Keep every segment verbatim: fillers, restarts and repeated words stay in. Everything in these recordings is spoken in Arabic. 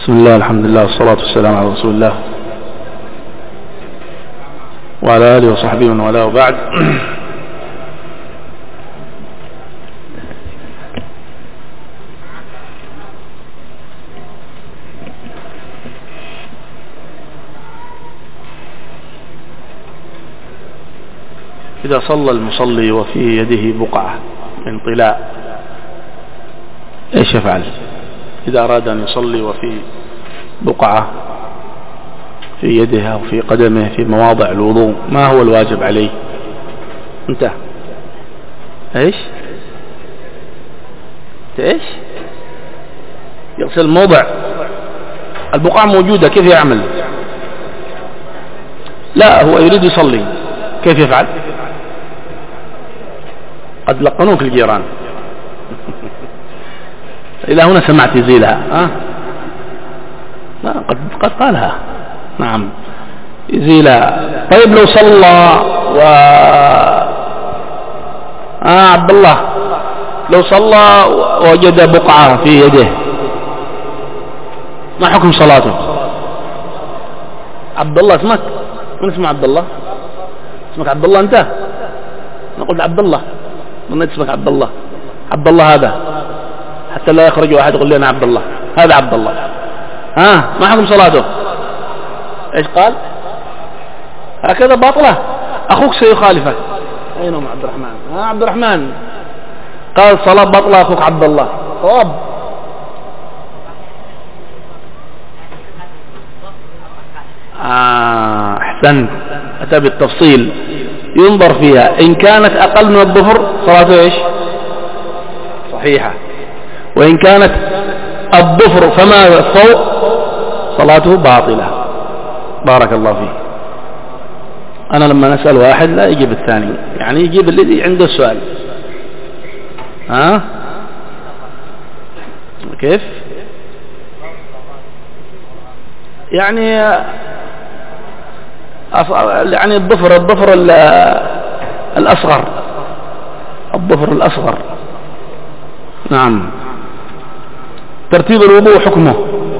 بسم الله الحمد لله والصلاة والسلام على رسول الله وعلى آله وصحبه ومن والاه وبعد. إذا صلى المصلي وفي يده بقعة من طلاء ايش يفعل؟ إذا أراد أن يصلي وفي بقعة في يده أو في قدمه في مواضع الوضوء، ما هو الواجب عليه؟ انتهى. ايش ايش يغسل موضع البقعة موجودة، كيف يعمل؟ لا، هو يريد يصلي، كيف يفعل؟ قد لقنوك الجيران. إلى هنا سمعت يزيلها. ها أه؟ قد قد قالها. نعم يزيلها. طيب لو صلى و آه عبد الله لو صلى ووجد بقعة في يده، ما حكم صلاته؟ عبد الله اسمك؟ من اسمه عبد الله؟ اسمك عبد الله أنت؟ أنا قلت عبد الله، من اسمك عبد الله؟ عبد الله هذا حتى لا يخرج واحد يقول لي أنا عبد الله، هذا عبد الله. ها آه ما حكم صلاته؟ ايش قال؟ هكذا باطلة. أخوك سيخالفك. أين هم عبد الرحمن؟ ها آه عبد الرحمن قال صلاة باطلة أخوك عبد الله. صواب. آه أحسنت، أتى بالتفصيل. ينظر فيها، إن كانت أقل من الظهر صلاته إيش؟ صحيحة، وإن كانت الظفر فما فوق صلاته باطلة. بارك الله فيه. أنا لما نسأل واحد لا يجيب الثاني، يعني يجيب الذي عنده السؤال. ها كيف؟ يعني يعني الظفر الظفر الأصغر الظفر الأصغر. نعم. ترتيب الوضوء حكمه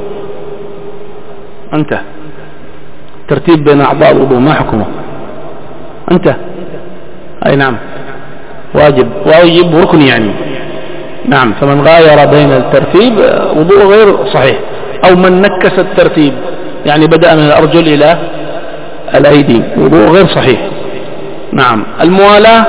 أنت، ترتيب بين أعضاء الوضوء ما حكمه أنت؟ أي نعم، واجب واجب ركن يعني. نعم. فمن غاير بين الترتيب وضوء غير صحيح، أو من نكس الترتيب يعني بدأ من الأرجل إلى الأيدي وضوء غير صحيح. نعم. الموالاة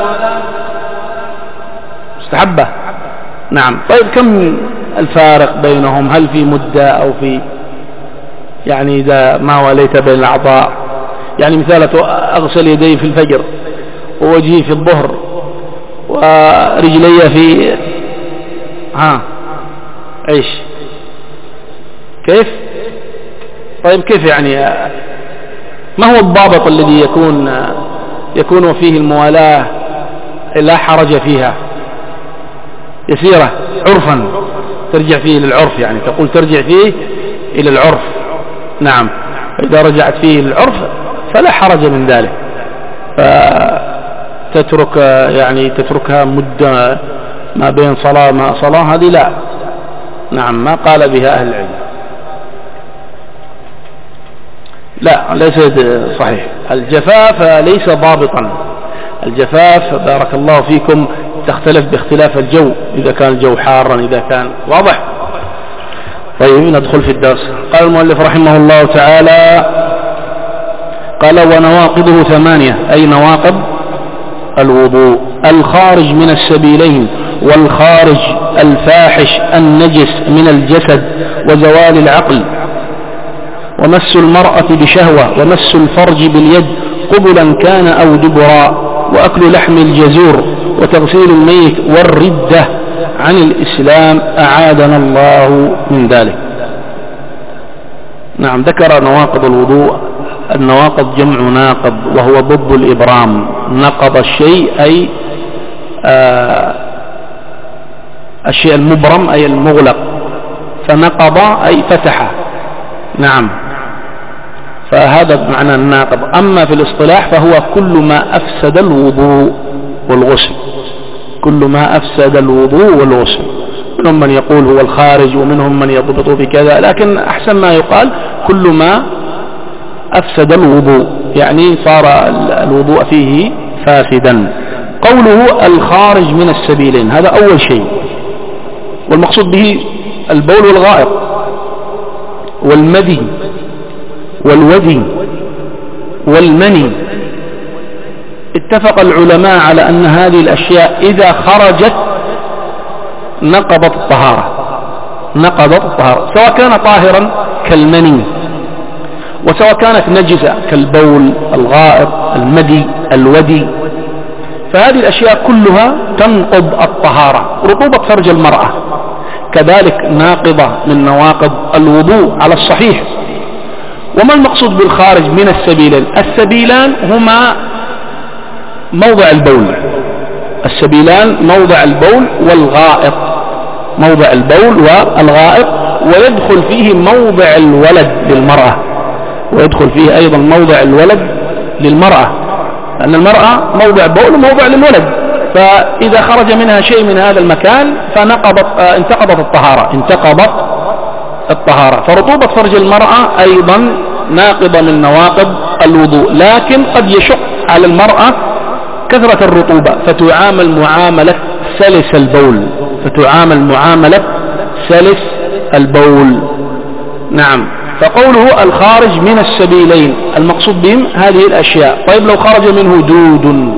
مستحبة. نعم. طيب كم الفارق بينهم؟ هل في مدة أو في يعني إذا ما وليت بين الأعضاء؟ يعني مثال أغسل يدي في الفجر ووجهي في الظهر ورجلي في ها ايش كيف؟ طيب كيف يعني؟ ما هو الضابط الذي يكون يكون فيه الموالاة لا حرج فيها، يسيرة عرفا ترجع فيه للعرف، يعني تقول ترجع فيه إلى العرف. نعم. إذا رجعت فيه للعرف فلا حرج من ذلك، فتترك يعني تتركها مدة ما بين صلاة ما صلاة، هذه لا. نعم. ما قال بها أهل العلم. لا ليس صحيح. الجفاف ليس ضابطا. الجفاف بارك الله فيكم تختلف باختلاف الجو، إذا كان الجو حارا إذا كان واضح. طيب ندخل في الدرس. قال المؤلف رحمه الله تعالى، قال ونواقضه ثمانية، أي نواقض الوضوء: الخارج من السبيلين، والخارج الفاحش النجس من الجسد وزوال العقل، ومس المرأة بشهوة، ومس الفرج باليد قبلا كان أو دبرا، وأكل لحم الجزور، وتغسيل الميت، والردة عن الإسلام أعاذنا الله من ذلك. نعم. ذكر نواقض الوضوء. النواقض جمع ناقض، وهو ضد الإبرام. نقض الشيء أي آه الشيء المبرم أي المغلق، فنقض أي فتح. نعم. فهذا معنى الناقض. أما في الاصطلاح فهو كل ما أفسد الوضوء والغسل، كل ما أفسد الوضوء والغسل. منهم من يقول هو الخارج ومنهم من يضبط بكذا، لكن أحسن ما يقال كل ما أفسد الوضوء، يعني صار الوضوء فيه فاسدا. قوله الخارج من السبيلين هذا أول شيء، والمقصود به البول والغائط والمدي والودي والمني. اتفق العلماء على أن هذه الأشياء إذا خرجت نقضت الطهارة نقضت الطهارة سواء كان طاهرا كالمني، وسواء كانت نجسة كالبول الغائط المدي الودي، فهذه الأشياء كلها تنقض الطهارة. رطوبة فرج المرأة كذلك ناقضة من نواقض الوضوء على الصحيح. وما المقصود بالخارج من السبيلين؟ السبيلان هما موضع البول، السبيلان موضع البول والغائط، موضع البول والغائط، ويدخل فيه موضع الولد للمرأة، ويدخل فيه أيضا موضع الولد للمرأة، لأن المرأة موضع بول وموضع للولد، فإذا خرج منها شيء من هذا المكان فنقضت انتقضت الطهارة انتقضت الطهارة. فرطوبة فرج المرأة أيضا ناقضة من نواقض الوضوء، لكن قد يشق على المرأة كثرة الرطوبة فتعامل معاملة سلس البول فتعامل معاملة سلس البول. نعم. فقوله الخارج من السبيلين المقصود بهم هذه الأشياء. طيب لو خرج منه دود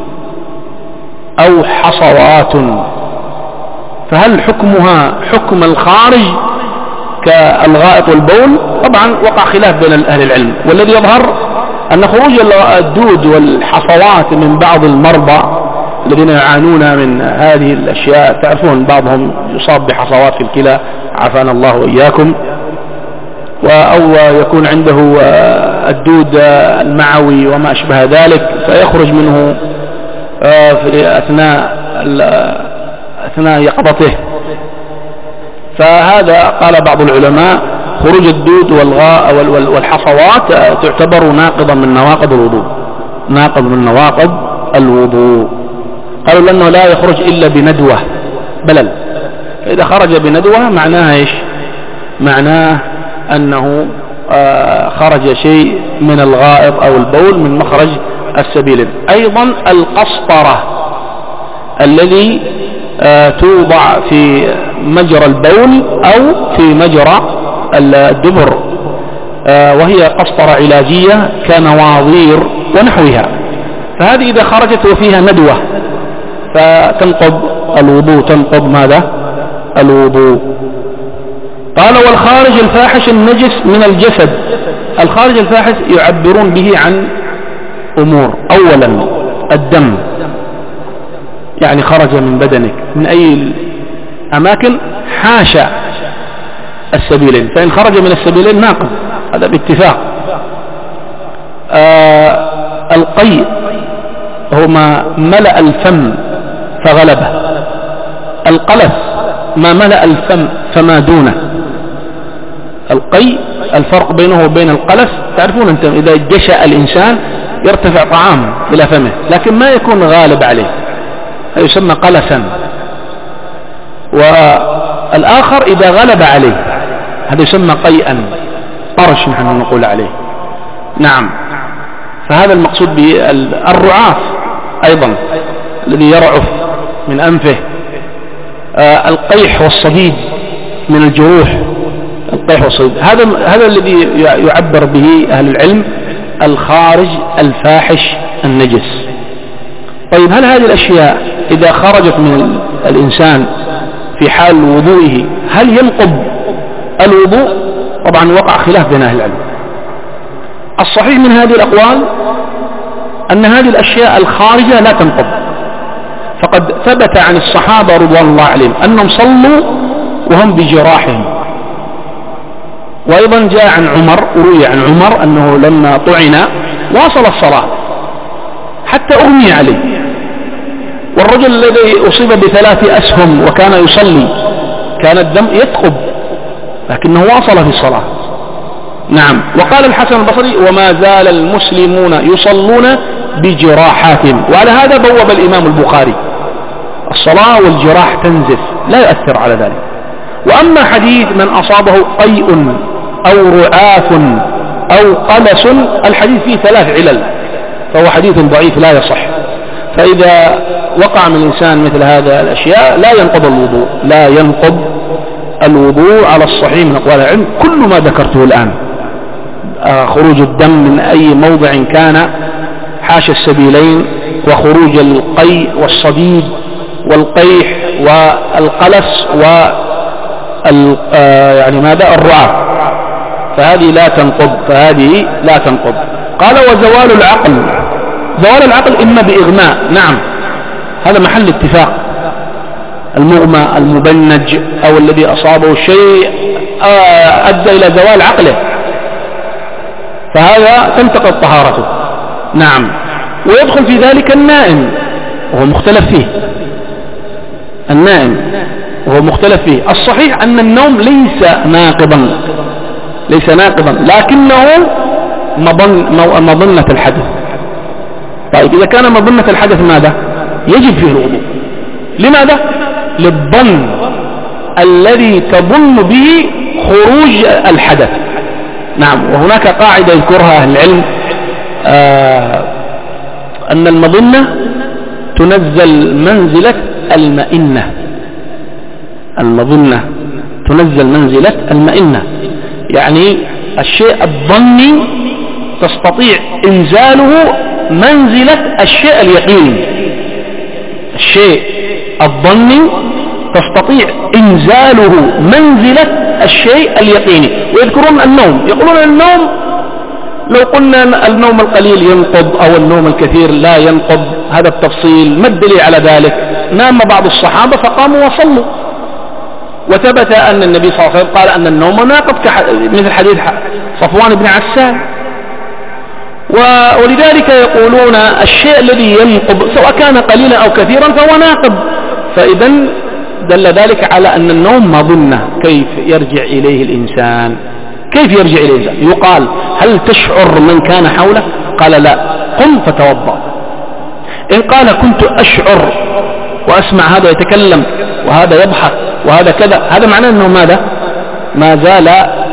أو حصوات فهل حكمها حكم الخارج كالغائط والبول؟ طبعا وقع خلاف بين أهل العلم، والذي يظهر أن خروج الدود والحصوات من بعض المرضى الذين يعانون من هذه الأشياء، تعرفون بعضهم يصاب بحصوات في الكلى عافانا الله وإياكم، أو يكون عنده الدود المعوي وما أشبه ذلك فيخرج منه في أثناء أثناء يقظته، فهذا قال بعض العلماء خروج الدود والغاء والحصوات تعتبر ناقضا من نواقض الوضوء ناقض من نواقض الوضوء قالوا لأنه لا يخرج إلا بندوة بلل، فإذا خرج بندوة معناها إيش؟ معناه أنه خرج شيء من الغائط أو البول من مخرج السبيل. أيضا القسطرة الذي توضع في مجرى البول أو في مجرى الدبر، وهي قسطرة علاجية كنواظير ونحوها، فهذه إذا خرجت وفيها ندوة فتنقض الوضوء تنقض ماذا؟ الوضوء. قال والخارج الفاحش النجس من الجسد. الخارج الفاحش يعبرون به عن أمور، أولا الدم، يعني خرج من بدنك من أي أماكن حاشا السبيلين، فإن خرج من السبيلين ناقض هذا باتفاق. آه القيء هو ما ملأ الفم فغلبه، القلف ما ملأ الفم فما دونه. القيء الفرق بينه وبين القلف، تعرفون أنتم إذا جشأ الإنسان يرتفع طعام إلى فمه لكن ما يكون غالب عليه، يسمى قلسا. والآخر إذا غلب عليه هذا يسمى قيئا، طرش نحن نقول عليه. نعم. فهذا المقصود بالرعاف أيضا الذي يرعف من أنفه. آه القيح والصديد من الجروح، القيح والصديد هذا هذا الذي يعبر به أهل العلم الخارج الفاحش النجس. طيب هل هذه الأشياء إذا خرجت من الإنسان في حال وضوئه هل ينقض الوضوء؟ طبعا وقع خلاف بين أهل العلم. الصحيح من هذه الأقوال أن هذه الأشياء الخارجة لا تنقض، فقد ثبت عن الصحابة رضوان الله عليهم أنهم صلوا وهم بجراحهم. وأيضا جاء عن عمر، روي عن عمر أنه لما طعن واصل الصلاة حتى أغمي عليه، والرجل الذي أصيب بثلاث أسهم وكان يصلي كان الدم يثقب لكنه واصل في الصلاة. نعم. وقال الحسن البصري وما زال المسلمون يصلون بجراحاتهم، وعلى هذا بوب الإمام البخاري الصلاة والجراح تنزف لا يؤثر على ذلك. وأما حديث من أصابه قيء أو رعاف أو قلس، الحديث فيه ثلاث علل، فهو حديث ضعيف لا يصح. فإذا وقع من الإنسان مثل هذا الأشياء لا ينقض الوضوء، لا ينقض الوضوء على الصحيح من أقوال العلم. كل ما ذكرته الآن، خروج الدم من أي موضع كان حاشا السبيلين، وخروج القيء والصديد والقيح والقلس و يعني ماذا الرعاف، فهذه لا تنقض، فهذه لا تنقض. قال وزوال العقل، زوال العقل إما بإغماء، نعم هذا محل اتفاق، المغمى المبنج أو الذي أصابه شيء أدى إلى زوال عقله، فهذا تنتقض طهارته، نعم. ويدخل في ذلك النائم وهو مختلف فيه، النائم وهو مختلف فيه. الصحيح أن النوم ليس ناقضا، ليس ناقضا لكنه مظنة الحدث. طيب إذا كان مظنة الحدث ماذا؟ يجب فيه الوضوء. لماذا؟ للظن الذي تظن به خروج الحدث، نعم. وهناك قاعدة يذكرها أهل العلم، آه أن المظنة تنزل منزلة المئنة، المظنة تنزل منزلة المئنة، يعني الشيء الظني تستطيع إنزاله منزلة الشيء اليقيني، الشيء الظني تستطيع إنزاله منزلة الشيء اليقيني. ويذكرون النوم، يقولون النوم لو قلنا النوم القليل ينقض أو النوم الكثير لا ينقض، هذا التفصيل ما الدليل على ذلك؟ نام بعض الصحابة فقاموا وصلوا، وثبت أن النبي صلى الله عليه وسلم قال أن النوم ناقض، مثل حديث صفوان بن عسال. ولذلك يقولون الشيء الذي ينقض سواء كان قليلا أو كثيرا فهو ناقض، فإذا دل ذلك على أن النوم مظنة. كيف يرجع إليه الإنسان؟ كيف يرجع إليه الإنسان؟ يقال هل تشعر من كان حولك؟ قال لا، قم فتوضأ. إن قال كنت أشعر وأسمع هذا يتكلم وهذا يضحك وهذا كذا، هذا معناه أنه ماذا؟ ما زال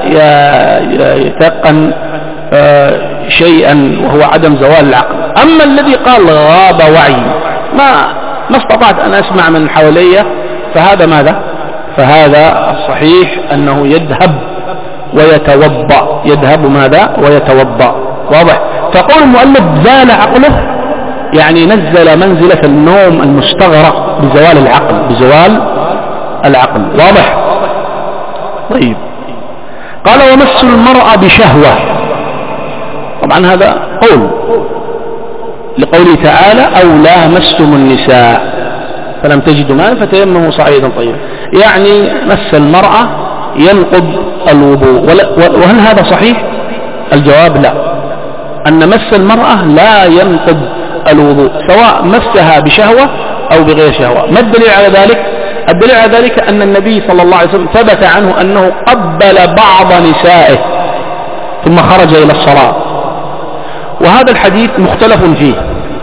يتيقن شيئا وهو عدم زوال العقل. أما الذي قال غاب وعي، ما ما استطعت أن أسمع من حوالي، فهذا ماذا؟ فهذا الصحيح أنه يذهب ويتوضأ، يذهب ماذا؟ ويتوضأ. واضح؟ فقول المؤلف زال عقله، يعني نزل منزلة النوم المستغرق بزوال العقل، بزوال العقل. واضح؟ طيب. قال ومس المرأة بشهوة، طبعا هذا قول لقوله تعالى أو لامستم النساء فلم تجدوا ماء فتيمموا صعيدا طيبا، يعني مس المرأة ينقض الوضوء. وهل هذا صحيح؟ الجواب لا، أن مس المرأة لا ينقض الوضوء سواء مسها بشهوة أو بغير شهوة. ما الدليل على ذلك؟ الدليل على ذلك أن النبي صلى الله عليه وسلم ثبت عنه أنه قبل بعض نسائه ثم خرج إلى الصلاة، وهذا الحديث مختلف فيه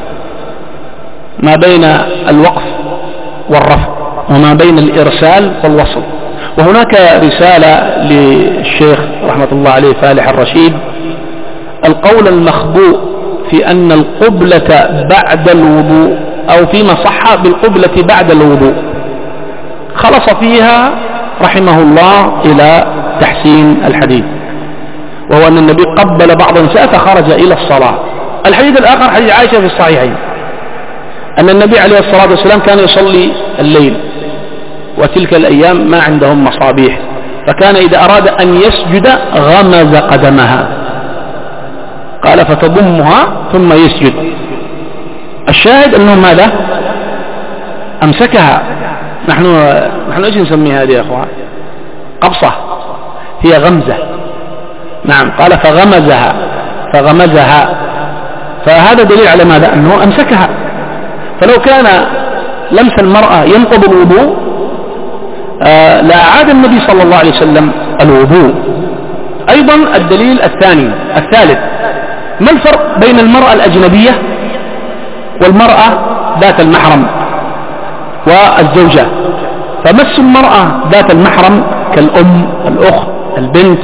ما بين الوقف والرفع وما بين الإرسال والوصل. وهناك رسالة للشيخ رحمة الله عليه فالح الرشيد، القول المخبوء في أن القبلة بعد الوضوء أو فيما صح بالقبلة بعد الوضوء، خلص فيها رحمه الله إلى تحسين الحديث، وهو أن النبي قبل بعض النساء فخرج إلى الصلاة. الحديث الآخر حديث عائشة في الصحيحين أن النبي عليه الصلاة والسلام كان يصلي الليل، وتلك الأيام ما عندهم مصابيح، فكان إذا أراد أن يسجد غمز قدمها، قال فتضمها ثم يسجد. الشاهد أنه ماذا؟ أمسكها. نحن نحن إيش نسميها هذه يا أخوان؟ قبصة، هي غمزة. نعم، قال فغمزها فغمزها فهذا دليل على ماذا؟ أنه أمسكها. فلو كان لمس المرأة ينقض الوضوء آه لا أعاد النبي صلى الله عليه وسلم الوضوء. أيضا الدليل الثاني الثالث، ما الفرق بين المرأة الأجنبية والمرأة ذات المحرم؟ والزوجة. فمس المرأة ذات المحرم كالأم، الأخت، البنت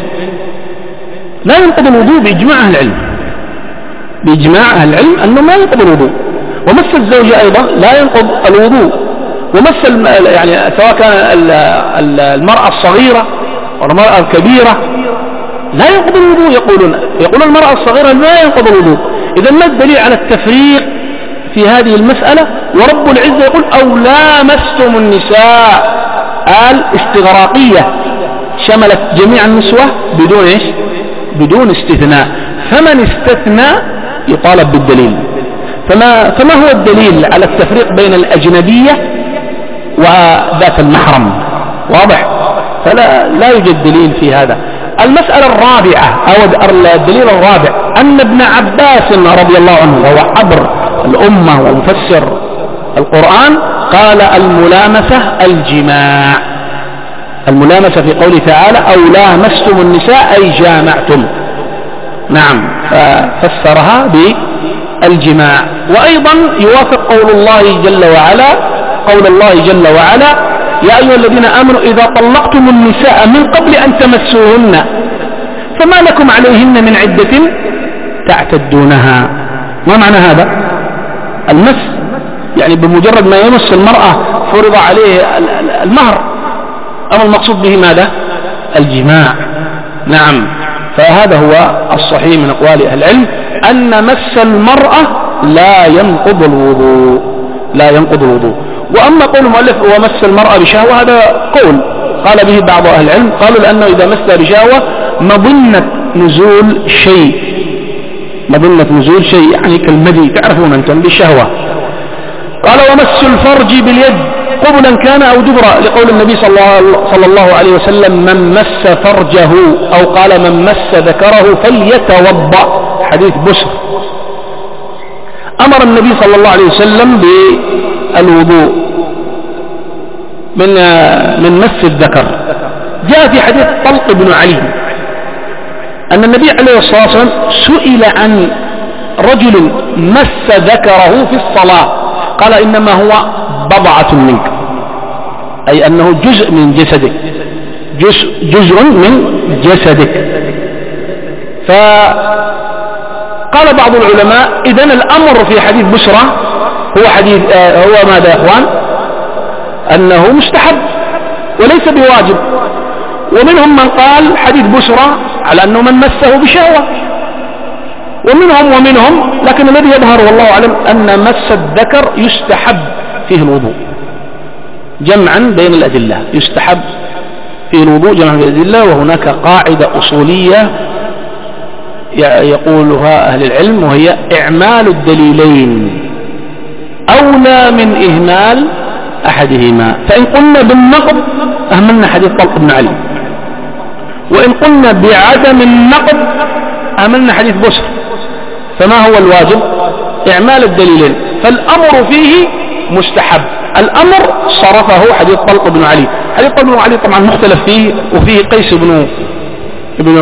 لا ينقض الوضوء بإجماع أهل العلم، بإجماع أهل العلم أنه ما ينقض الوضوء. ومس الزوجة أيضا لا ينقض الوضوء. ومس يعني سواء كان المرأة الصغيرة أو المرأة الكبيرة لا ينقض الوضوء. يقولون يقولون المرأة الصغيرة لا ينقض الوضوء. إذا ما الدليل على التفريق في هذه المسألة؟ ورب العزة يقول أو لامستم النساء، قال استغراقية شملت جميع النسوة بدون إيش؟ بدون استثناء. فمن استثنى يطالب بالدليل. فما, فما هو الدليل على التفريق بين الأجنبية وذات المحرم؟ واضح؟ فلا لا يوجد دليل في هذا. المسألة الرابعة أو الدليل الرابع أن ابن عباس رضي الله عنه وهو حبر الأمة ومفسر القرآن قال الملامسة الجماع. الملامسة في قوله تعالى أو لامستم النساء أي جامعتم. نعم، ففسرها بالجماع. وأيضا يوافق قول الله جل وعلا قول الله جل وعلا يا أيها الذين آمنوا إذا طلقتم النساء من قبل أن تمسوهن فما لكم عليهن من عدة تعتدونها. ما معنى هذا؟ المس يعني بمجرد ما يمس المرأة فرض عليه المهر، أما المقصود به ماذا؟ الجماع. نعم، فهذا هو الصحيح من أقوال أهل العلم أن مس المرأة لا ينقض الوضوء، لا ينقض الوضوء. وأما قول المؤلف ومس المرأة بشهوة هذا قول قال به بعض أهل العلم، قالوا لأنه إذا مس بشهوة مظنة نزول شيء، مظنة نزول شيء يعني كالمدي، تعرفون أنتم بالشهوة. قال ومس الفرج باليد قبلا كان أو دبرا لقول النبي صلى الله عليه وسلم من مس فرجه أو قال من مس ذكره فليتوضأ، حديث بشر. أمر النبي صلى الله عليه وسلم بالوضوء من من مس الذكر. جاء في حديث طلق بن علي أن النبي عليه الصلاة والسلام سئل عن رجل مس ذكره في الصلاة قال إنما هو بضعة منك، أي أنه جزء من جسدك، جزء, جزء من جسدك. فقال بعض العلماء إذن الأمر في حديث بشرى هو حديث آه هو ماذا يا أخوان؟ أنه مستحب وليس بواجب. ومنهم من قال حديث بشرى على أنه من مسه بشهوة، ومنهم ومنهم لكن الذي يظهر والله أعلم أن مس الذكر يستحب فيه الوضوء جمعا بين الأدلة، يستحب فيه الوضوء جمعا بين الأدلة. وهناك قاعدة أصولية يقولها أهل العلم وهي إعمال الدليلين أولى من إهمال أحدهما. فإن قلنا بالنقض أهملنا حديث طلق بن علي، وإن قلنا بعدم النقض أهملنا حديث بشر. فما هو الواجب؟ إعمال الدليلين. فالأمر فيه مستحب، الأمر صرفه حديث طلق بن علي. حديث طلق بن علي طبعا مختلف فيه، وفيه قيس بن ابن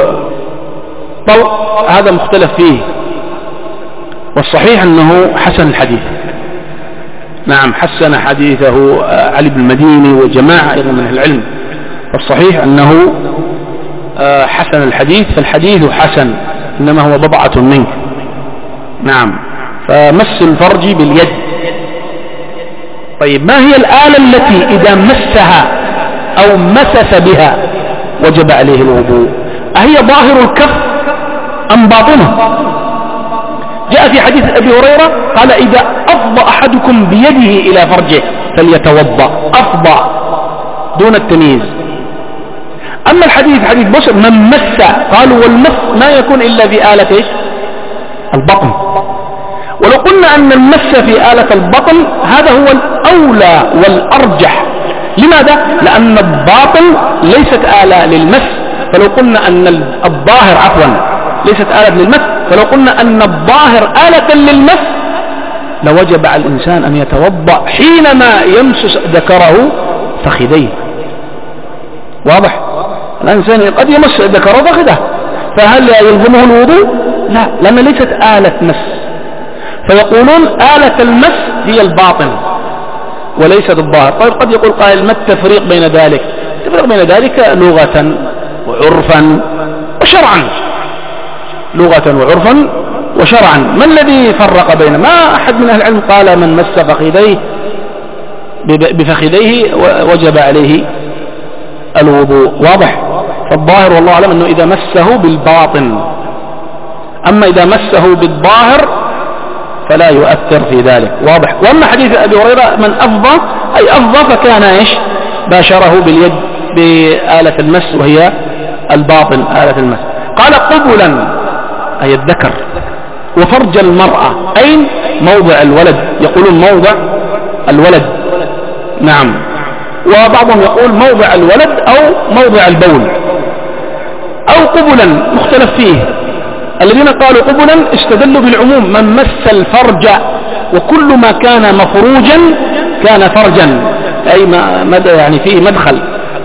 طلق هذا مختلف فيه، والصحيح أنه حسن الحديث. نعم، حسن حديثه علي بن المديني وجماعة أيضا من العلم. والصحيح أنه حسن الحديث، فالحديث حسن إنما هو بضعة منك. نعم، فمس الفرج باليد. طيب ما هي الآلة التي إذا مسها أو مسس بها وجب عليه الوضوء؟ أهي ظاهر الكف أم باطنه؟ جاء في حديث أبي هريرة قال إذا أفضى أحدكم بيده إلى فرجه فليتوضأ، أفضى دون التمييز. أما الحديث حديث بشر من مس، قالوا والمس ما يكون إلا في آلة إيش؟ البطن. ولو قلنا أن المس في آلة البطن هذا هو الأولى والأرجح. لماذا؟ لأن الباطن ليست آلة للمس. فلو قلنا أن الظاهر عفوا ليست آلة للمس، فلو قلنا أن الظاهر آلة للمس لوجب على الإنسان أن يتوضأ حينما يمسس ذكره فخذيه. واضح؟ الإنسان قد يمس ذكره فخذه، فهل يلزمه الوضوء؟ لا، لأن ليست آلة مس. فيقولون آلة المس هي الباطن، وليست الظاهر. طيب قد يقول قائل ما التفريق بين ذلك؟ التفريق بين ذلك لغة وعرفا وشرعا، لغة وعرفا وشرعا. ما الذي فرق بين؟ ما أحد من أهل العلم قال من مس فخذيه بفخذيه وجب عليه الوضوء، واضح. فالظاهر والله أعلم أنه إذا مسه بالباطن، أما إذا مسه بالظاهر فلا يؤثر في ذلك، واضح. وأما حديث أبي هريرة من أفضى أي أفضى فكان إيش باشره باليد بآلة المس وهي الباطن آلة المس. قال قبلا أي الذكر، وفرج المرأة أين موضع الولد، يقولون موضع الولد، نعم، وبعضهم يقول موضع الولد أو موضع البول أو قبلا، مختلف فيه. الذين قالوا قبلا استدلوا بالعموم من مس الفرج، وكل ما كان مفروجا كان فرجا، أي مدى يعني فيه مدخل.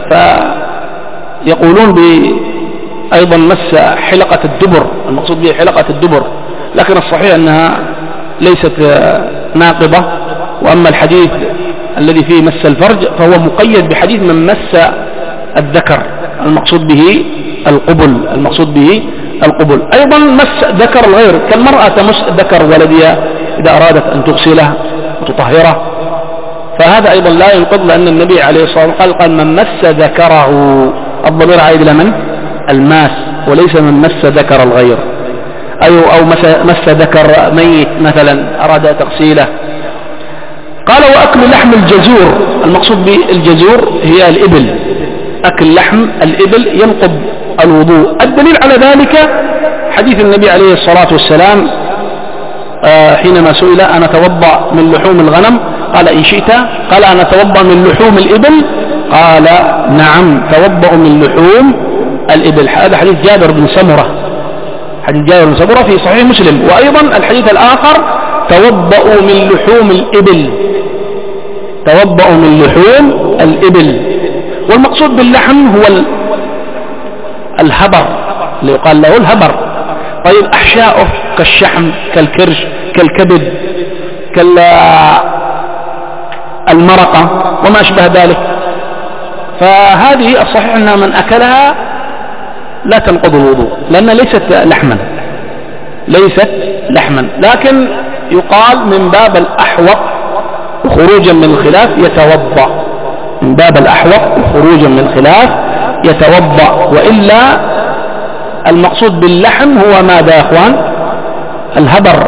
فيقولون أيضا مس حلقة الدبر، المقصود به حلقة الدبر، لكن الصحيح أنها ليست ناقضة. وأما الحديث الذي فيه مس الفرج فهو مقيد بحديث من مس الذكر، المقصود به القبل، المقصود به القبل. أيضا مس ذكر الغير، كالمرأة تمس ذكر ولدها إذا أرادت أن تغسله وتطهره، فهذا أيضا لا ينقض، لأن النبي عليه الصلاة والسلام قال من مس ذكره، الضمير عائد إلى من؟ الماس، وليس من مس ذكر الغير، أي أو مس, مس ذكر ميت مثلا أراد تغسيله. قال وأكل لحم الجزور، المقصود بالجزور هي الإبل، أكل لحم الإبل ينقض الوضوء. الدليل على ذلك حديث النبي عليه الصلاة والسلام حينما سئل أنا أتوضأ من لحوم الغنم؟ قال إن شئت. قال أنا أتوضأ من لحوم الإبل؟ قال نعم توضأ من لحوم الإبل. هذا حديث جابر بن سمرة، حديث جابر بن سمرة في صحيح مسلم. وأيضا الحديث الآخر توضأوا من لحوم الإبل، توضأوا من لحوم الإبل. والمقصود باللحم هو الهبر اللي يقال له الهبر. طيب أحشاؤه كالشحم كالكرش كالكبد كالمرقة وما أشبه ذلك، فهذه الصحيح أن من أكلها لا تنقض الوضوء لأن ليست لحما، ليست لحما، لكن يقال من باب الأحوط خروجا من الخلاف يتوضأ، من باب الأحوط خروجا من الخلاف يتوضأ. وإلا المقصود باللحم هو ماذا يا أخوان؟ الهبر،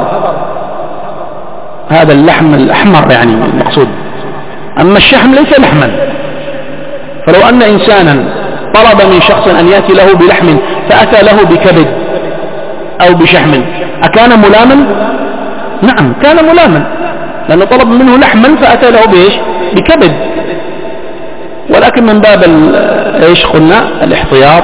هذا اللحم الأحمر يعني المقصود، أما الشحم ليس لحما. فلو أن إنسانا طلب من شخص أن يأتي له بلحم فأتى له بكبد أو بشحم أكان ملاما؟ نعم كان ملاما، لأنه طلب منه لحما فأتى له بإيش؟ بكبد. ولكن من باب إيش قلنا الاحتياط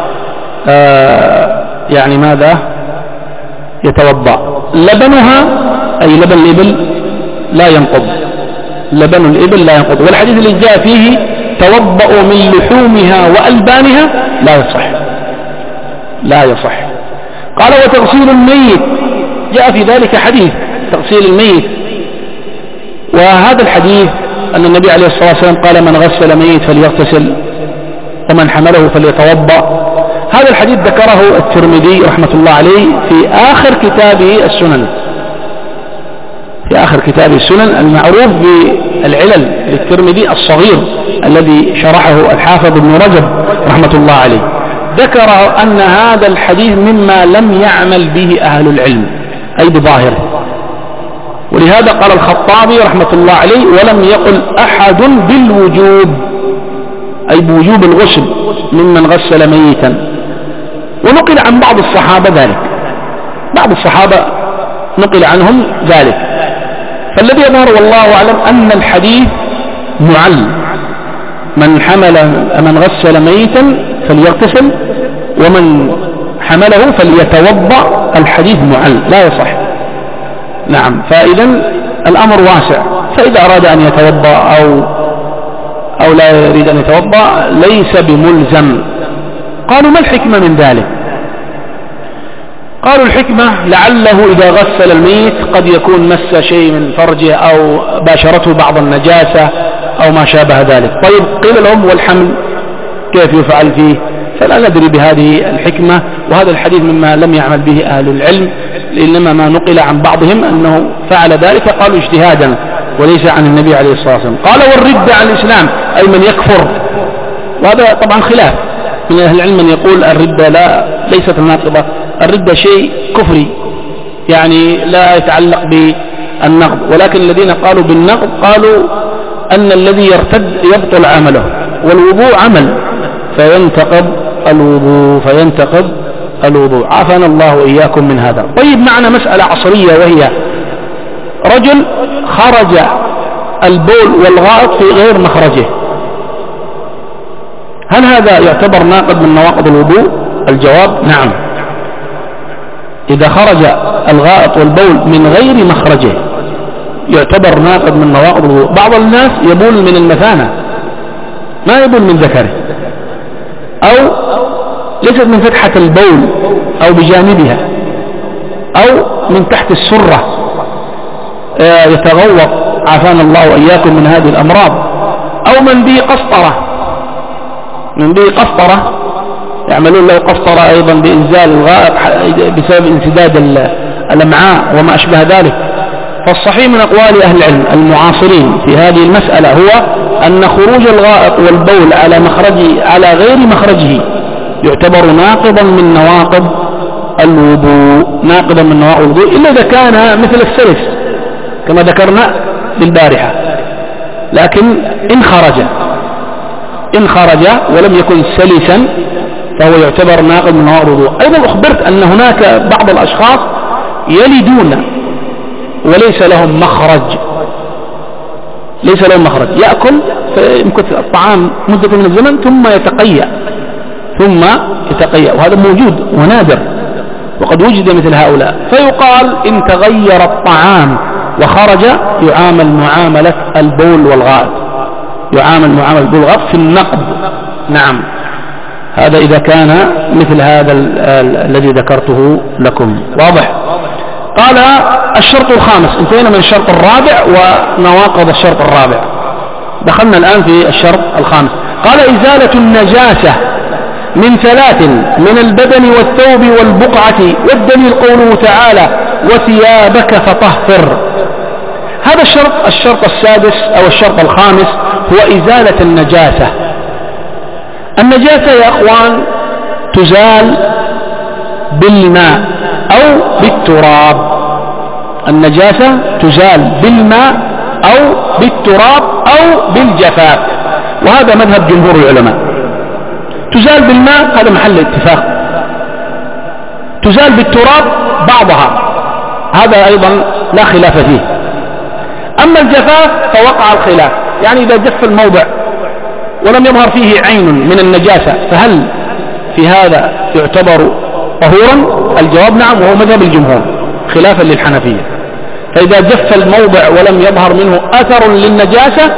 آه يعني ماذا يتوضأ. لبنها أي لبن الإبل لا ينقض، لبن الإبل لا ينقض. والحديث اللي جاء فيه توضأوا من لحومها وألبانها لا يصح، لا يصح. قال وتغسيل الميت، جاء في ذلك حديث تغسيل الميت، وهذا الحديث أن النبي عليه الصلاة والسلام قال من غسل ميت فليغتسل ومن حمله فليتوضأ. هذا الحديث ذكره الترمذي رحمة الله عليه في آخر كتابه السنن، في آخر كتاب السنن المعروف بالعلل للترمذي الصغير الذي شرحه الحافظ ابن رجب رحمة الله عليه. ذكر أن هذا الحديث مما لم يعمل به أهل العلم أي بظاهره، ولهذا قال الخطابي رحمة الله عليه ولم يقل أحد بالوجوب أي بوجوب الغسل ممن غسل ميتا. ونقل عن بعض الصحابة ذلك، بعض الصحابة نقل عنهم ذلك. فالذي يظهر والله أعلم أن الحديث معل، من حمل من غسل ميتا فليغتسل ومن حمله فليتوضأ، الحديث معل لا يصح. نعم، فإذا الأمر واسع، فإذا أراد أن يتوضأ أو أو لا يريد أن يتوضأ ليس بملزم. قالوا ما الحكمة من ذلك؟ قالوا الحكمة لعله إذا غسل الميت قد يكون مس شيء من فرجه أو باشرته بعض النجاسة أو ما شابه ذلك. طيب قيل لهم والحمل كيف يفعل فيه؟ فلا ندري بهذه الحكمة، وهذا الحديث مما لم يعمل به أهل العلم، إنما ما نقل عن بعضهم أنه فعل ذلك قالوا اجتهادا وليس عن النبي عليه الصلاة والسلام. قال والردة عن الإسلام أي من يكفر، وهذا طبعا خلاف من أهل العلم، من يقول الردة لا ليست ناقضة، الردة شيء كفري يعني لا يتعلق بالنقض، ولكن الذين قالوا بالنقض قالوا أن الذي يرتد يبطل عمله، والوضوء عمل فينتقض الوضوء فينتقض الوضوء عافانا الله وإياكم من هذا. طيب معنا مسألة عصرية، وهي رجل خرج البول والغائط في غير مخرجه، هل هذا يعتبر ناقض من نواقض الوضوء؟ الجواب نعم، إذا خرج الغائط والبول من غير مخرجه يعتبر ناقض من نواقض الوضوء. بعض الناس يبول من المثانة، ما يبول من ذكره، أو ليست من فتحة البول أو بجانبها، أو من تحت السرة يتغوط عافانا الله وإياكم من هذه الأمراض، أو من به قسطرة من به قسطرة يعملون له قسطرة أيضا بإنزال الغائط بسبب انسداد الأمعاء وما أشبه ذلك. فالصحيح من أقوال أهل العلم المعاصرين في هذه المسألة هو أن خروج الغائط والبول على مخرجه على غير مخرجه يعتبر ناقضا من نواقض الوضوء ناقضا من نواقض الوضوء إلا إذا كان مثل السلس كما ذكرنا بالبارحة. لكن إن خرج إن خرج ولم يكن سلسا فهو يعتبر ناقض من نواقض الوضوء. أيضا أخبرت أن هناك بعض الأشخاص يلدون وليس لهم مخرج ليس لهم مخرج يأكل فيمكث الطعام مدة من الزمن ثم يتقيأ ثم يتقيأ وهذا موجود ونادر وقد وجد مثل هؤلاء. فيقال إن تغير الطعام وخرج يعامل معاملة البول والغائط يعامل معاملة البول والغائط في النقض. نعم هذا إذا كان مثل هذا الذي ذكرته لكم واضح. قال الشرط الخامس، انتهينا من الشرط الرابع ونواقض الشرط الرابع، دخلنا الآن في الشرط الخامس. قال إزالة النجاسة من ثلاث من البدن والثوب والبقعة، والدليل قوله تعالى وثيابك فطهر. هذا الشرط الشرط السادس أو الشرط الخامس هو إزالة النجاسة. النجاسة يا أخوان تزال بالماء أو بالتراب. النجاسة تزال بالماء أو بالتراب أو بالجفاف، وهذا مذهب جمهور العلماء. تزال بالماء هذا محل اتفاق، تزال بالتراب بعضها هذا أيضا لا خلاف فيه. أما الجفاف فوقع الخلاف، يعني إذا جف الموضع ولم يظهر فيه عين من النجاسة فهل في هذا يعتبر طهورا؟ الجواب نعم، وهو مذهب الجمهور خلافا للحنفية. فإذا جف الموضع ولم يظهر منه أثر للنجاسة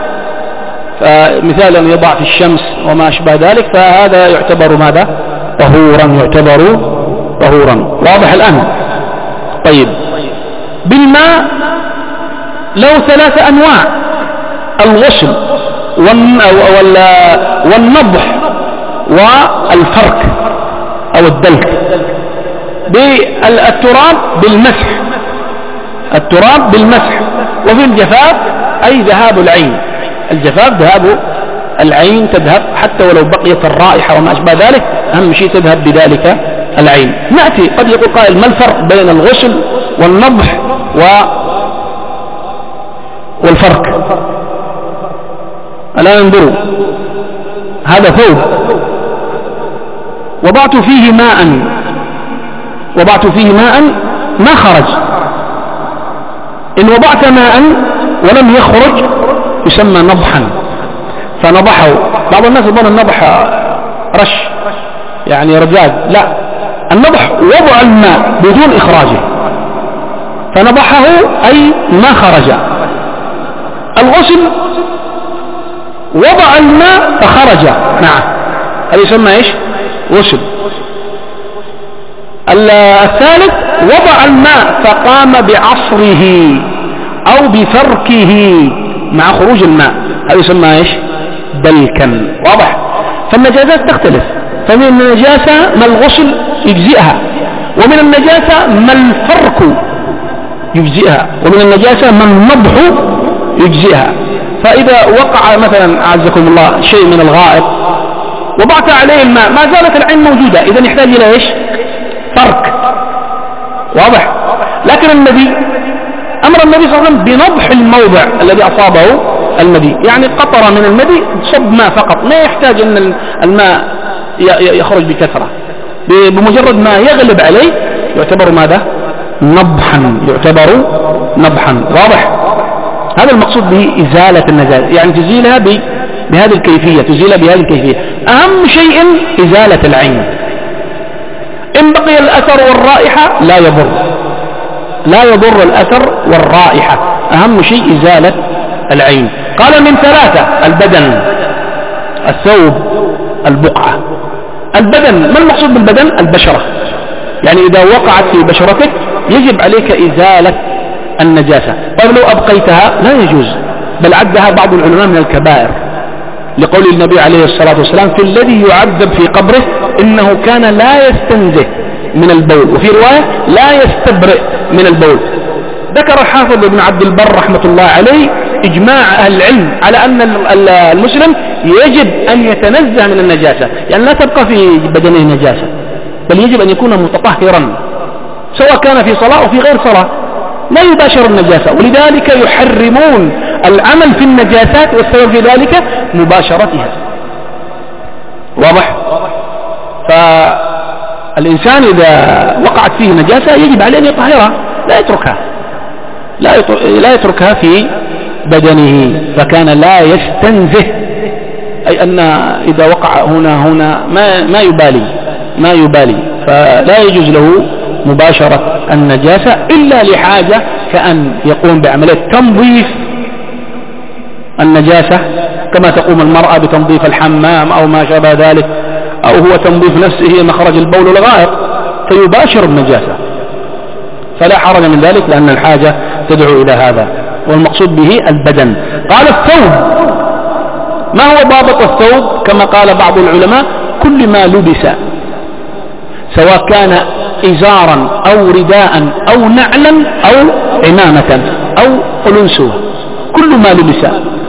فمثال أن يضع في الشمس وما أشبه ذلك فهذا يعتبر ماذا؟ طهورا يعتبر طهورا. واضح الآن؟ طيب بالماء له ثلاثة أنواع: الغسل والنضح والفرك أو الدلك. بالتراب بالمسح التراب بالمسح وفي الجفاف أي ذهاب العين. الجفاف ذهاب العين تذهب حتى ولو بقيت الرائحة وما أشبه ذلك، أهم شيء تذهب بذلك العين. نأتي قد يقول قائل ما الفرق بين الغسل والنضح و والفرك؟ الآن انظروا، هذا ثوب وضعت فيه ماء وضعت فيه ماء ما خرج. إن وضعت ماء ولم يخرج يسمى نضحا فنضحه. بعض الناس يظن النضح رش يعني رجاج، لا، النضح وضع الماء بدون إخراجه فنضحه أي ما خرج. الغسل وضع الماء فخرج، نعم، هذا يسمى ايش؟ غسل. الثالث وضع الماء فقام بعصره أو بفركه مع خروج الماء، هذا يسمى إيش؟ دلكا. واضح؟ فالنجاسات تختلف، فمن النجاسة ما الغسل يجزئها، ومن النجاسة ما الفرك يجزئها، ومن النجاسة ما النضح يجزئها. فإذا وقع مثلا أعزكم الله شيء من الغائط وضعت عليه الماء ما زالت العين موجودة، إذا يحتاج إلى إيش؟ فرك. واضح؟ لكن النبي أمر النبي صلى الله عليه وسلم بنضح الموضع الذي أصابه المدي، يعني قطرة من المدي صب ماء فقط، ما يحتاج أن الماء يخرج بكثرة، بمجرد ما يغلب عليه يعتبر ماذا؟ نضحا، يعتبر نضحا. واضح؟ هذا المقصود به إزالة النجاسة، يعني تزيلها بهذه الكيفية، تزيلها بهذه الكيفية. أهم شيء إزالة العين، إن بقي الأثر والرائحة لا يضر، لا يضر الأثر والرائحة، أهم شيء إزالة العين. قال من ثلاثة: البدن، الثوب، البقعة. البدن، ما المقصود بالبدن؟ البشرة، يعني إذا وقعت في بشرتك يجب عليك إزالة النجاسة. طيب لو أبقيتها لا يجوز، بل عدها بعض العلماء من الكبائر، لقول النبي عليه الصلاة والسلام في الذي يعذب في قبره إنه كان لا يستنزه من البول، وفي رواية لا يستبرئ من البول. ذكر الحافظ ابن عبد البر رحمة الله عليه إجماع أهل العلم على أن المسلم يجب أن يتنزه من النجاسة، يعني لا تبقى في بدنه نجاسة، بل يجب أن يكون متطهرا سواء كان في صلاة أو في غير صلاة، لا يباشر النجاسة. ولذلك يحرمون العمل في النجاسات، والسبب في ذلك مباشرتها. واضح؟ فالإنسان إذا وقعت فيه نجاسة يجب عليه أن يطهرها، لا يتركها لا يتركها في بدنه، فكان لا يستنزه، أي أن إذا وقع هنا هنا ما ما يبالي ما يبالي فلا يجوز له مباشرة النجاسة إلا لحاجة، كأن يقوم بعملية تنظيف النجاسة كما تقوم المرأة بتنظيف الحمام أو ما شابه ذلك، أو هو تنظيف نفسه مخرج البول والغائط فيباشر النجاسة، فلا حرج من ذلك لأن الحاجة تدعو إلى هذا، والمقصود به البدن. قال الثوب، ما هو ضابط الثوب؟ كما قال بعض العلماء كل ما لبس، سواء كان إزارا أو رداء أو نعلا أو عمامة أو قلنسوة، كل ما لبس.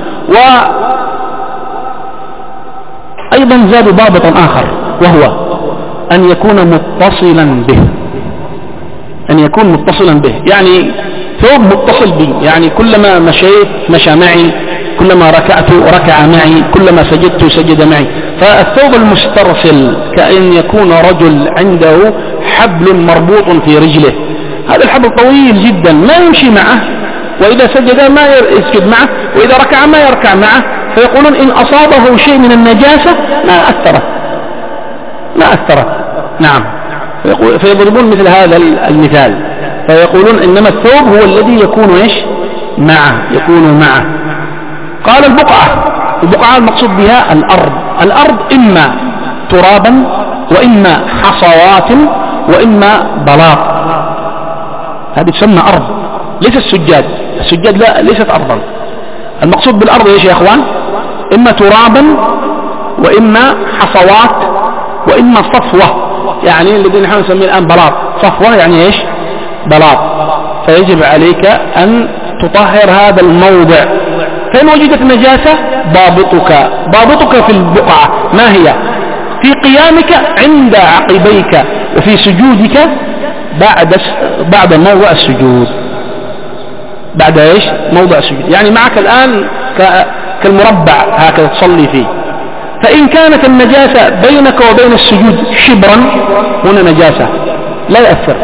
وأيضا زاد ضابطا آخر وهو أن يكون متصلا به، أن يكون متصلا به، يعني ثوب متصل بي، يعني كلما مشيت مشى معي، كلما ركعت ركع معي، كلما سجدت سجد معي. فالثوب المسترسل كأن يكون رجل عنده حبل مربوط في رجله، هذا الحبل طويل جدا ما يمشي معه، وإذا سجد ما يسجد معه، وإذا ركع ما يركع معه، فيقولون إن أصابه شيء من النجاسة ما أثرت ما أثرت نعم، فيضربون مثل هذا المثال، فيقولون إنما الثوب هو الذي يكون إيش معه، يكون معه. قال البقعة، البقعة المقصود بها الأرض، الأرض إما ترابا وإما حصوات وإما بلاط، هذه تسمى أرض، ليس السجاد، السجاد لا ليست أرضا. المقصود بالأرض إيش يا أخوان؟ إما ترابا وإما حصوات وإما صفوة، يعني الذين نحن نسميه الآن بلاط، صفوة يعني إيش بلاط. فيجب عليك أن تطهر هذا الموضع. فإن وجدت نجاسة ضابطك ضابطك في البقعة ما هي؟ في قيامك عند عقبيك، وفي سجودك بعد بعد موضع السجود، بعد ايش موضع السجود، يعني معك الآن كالمربع هكذا تصلي فيه. فإن كانت النجاسة بينك وبين السجود شبرا هنا نجاسة لا يأثر،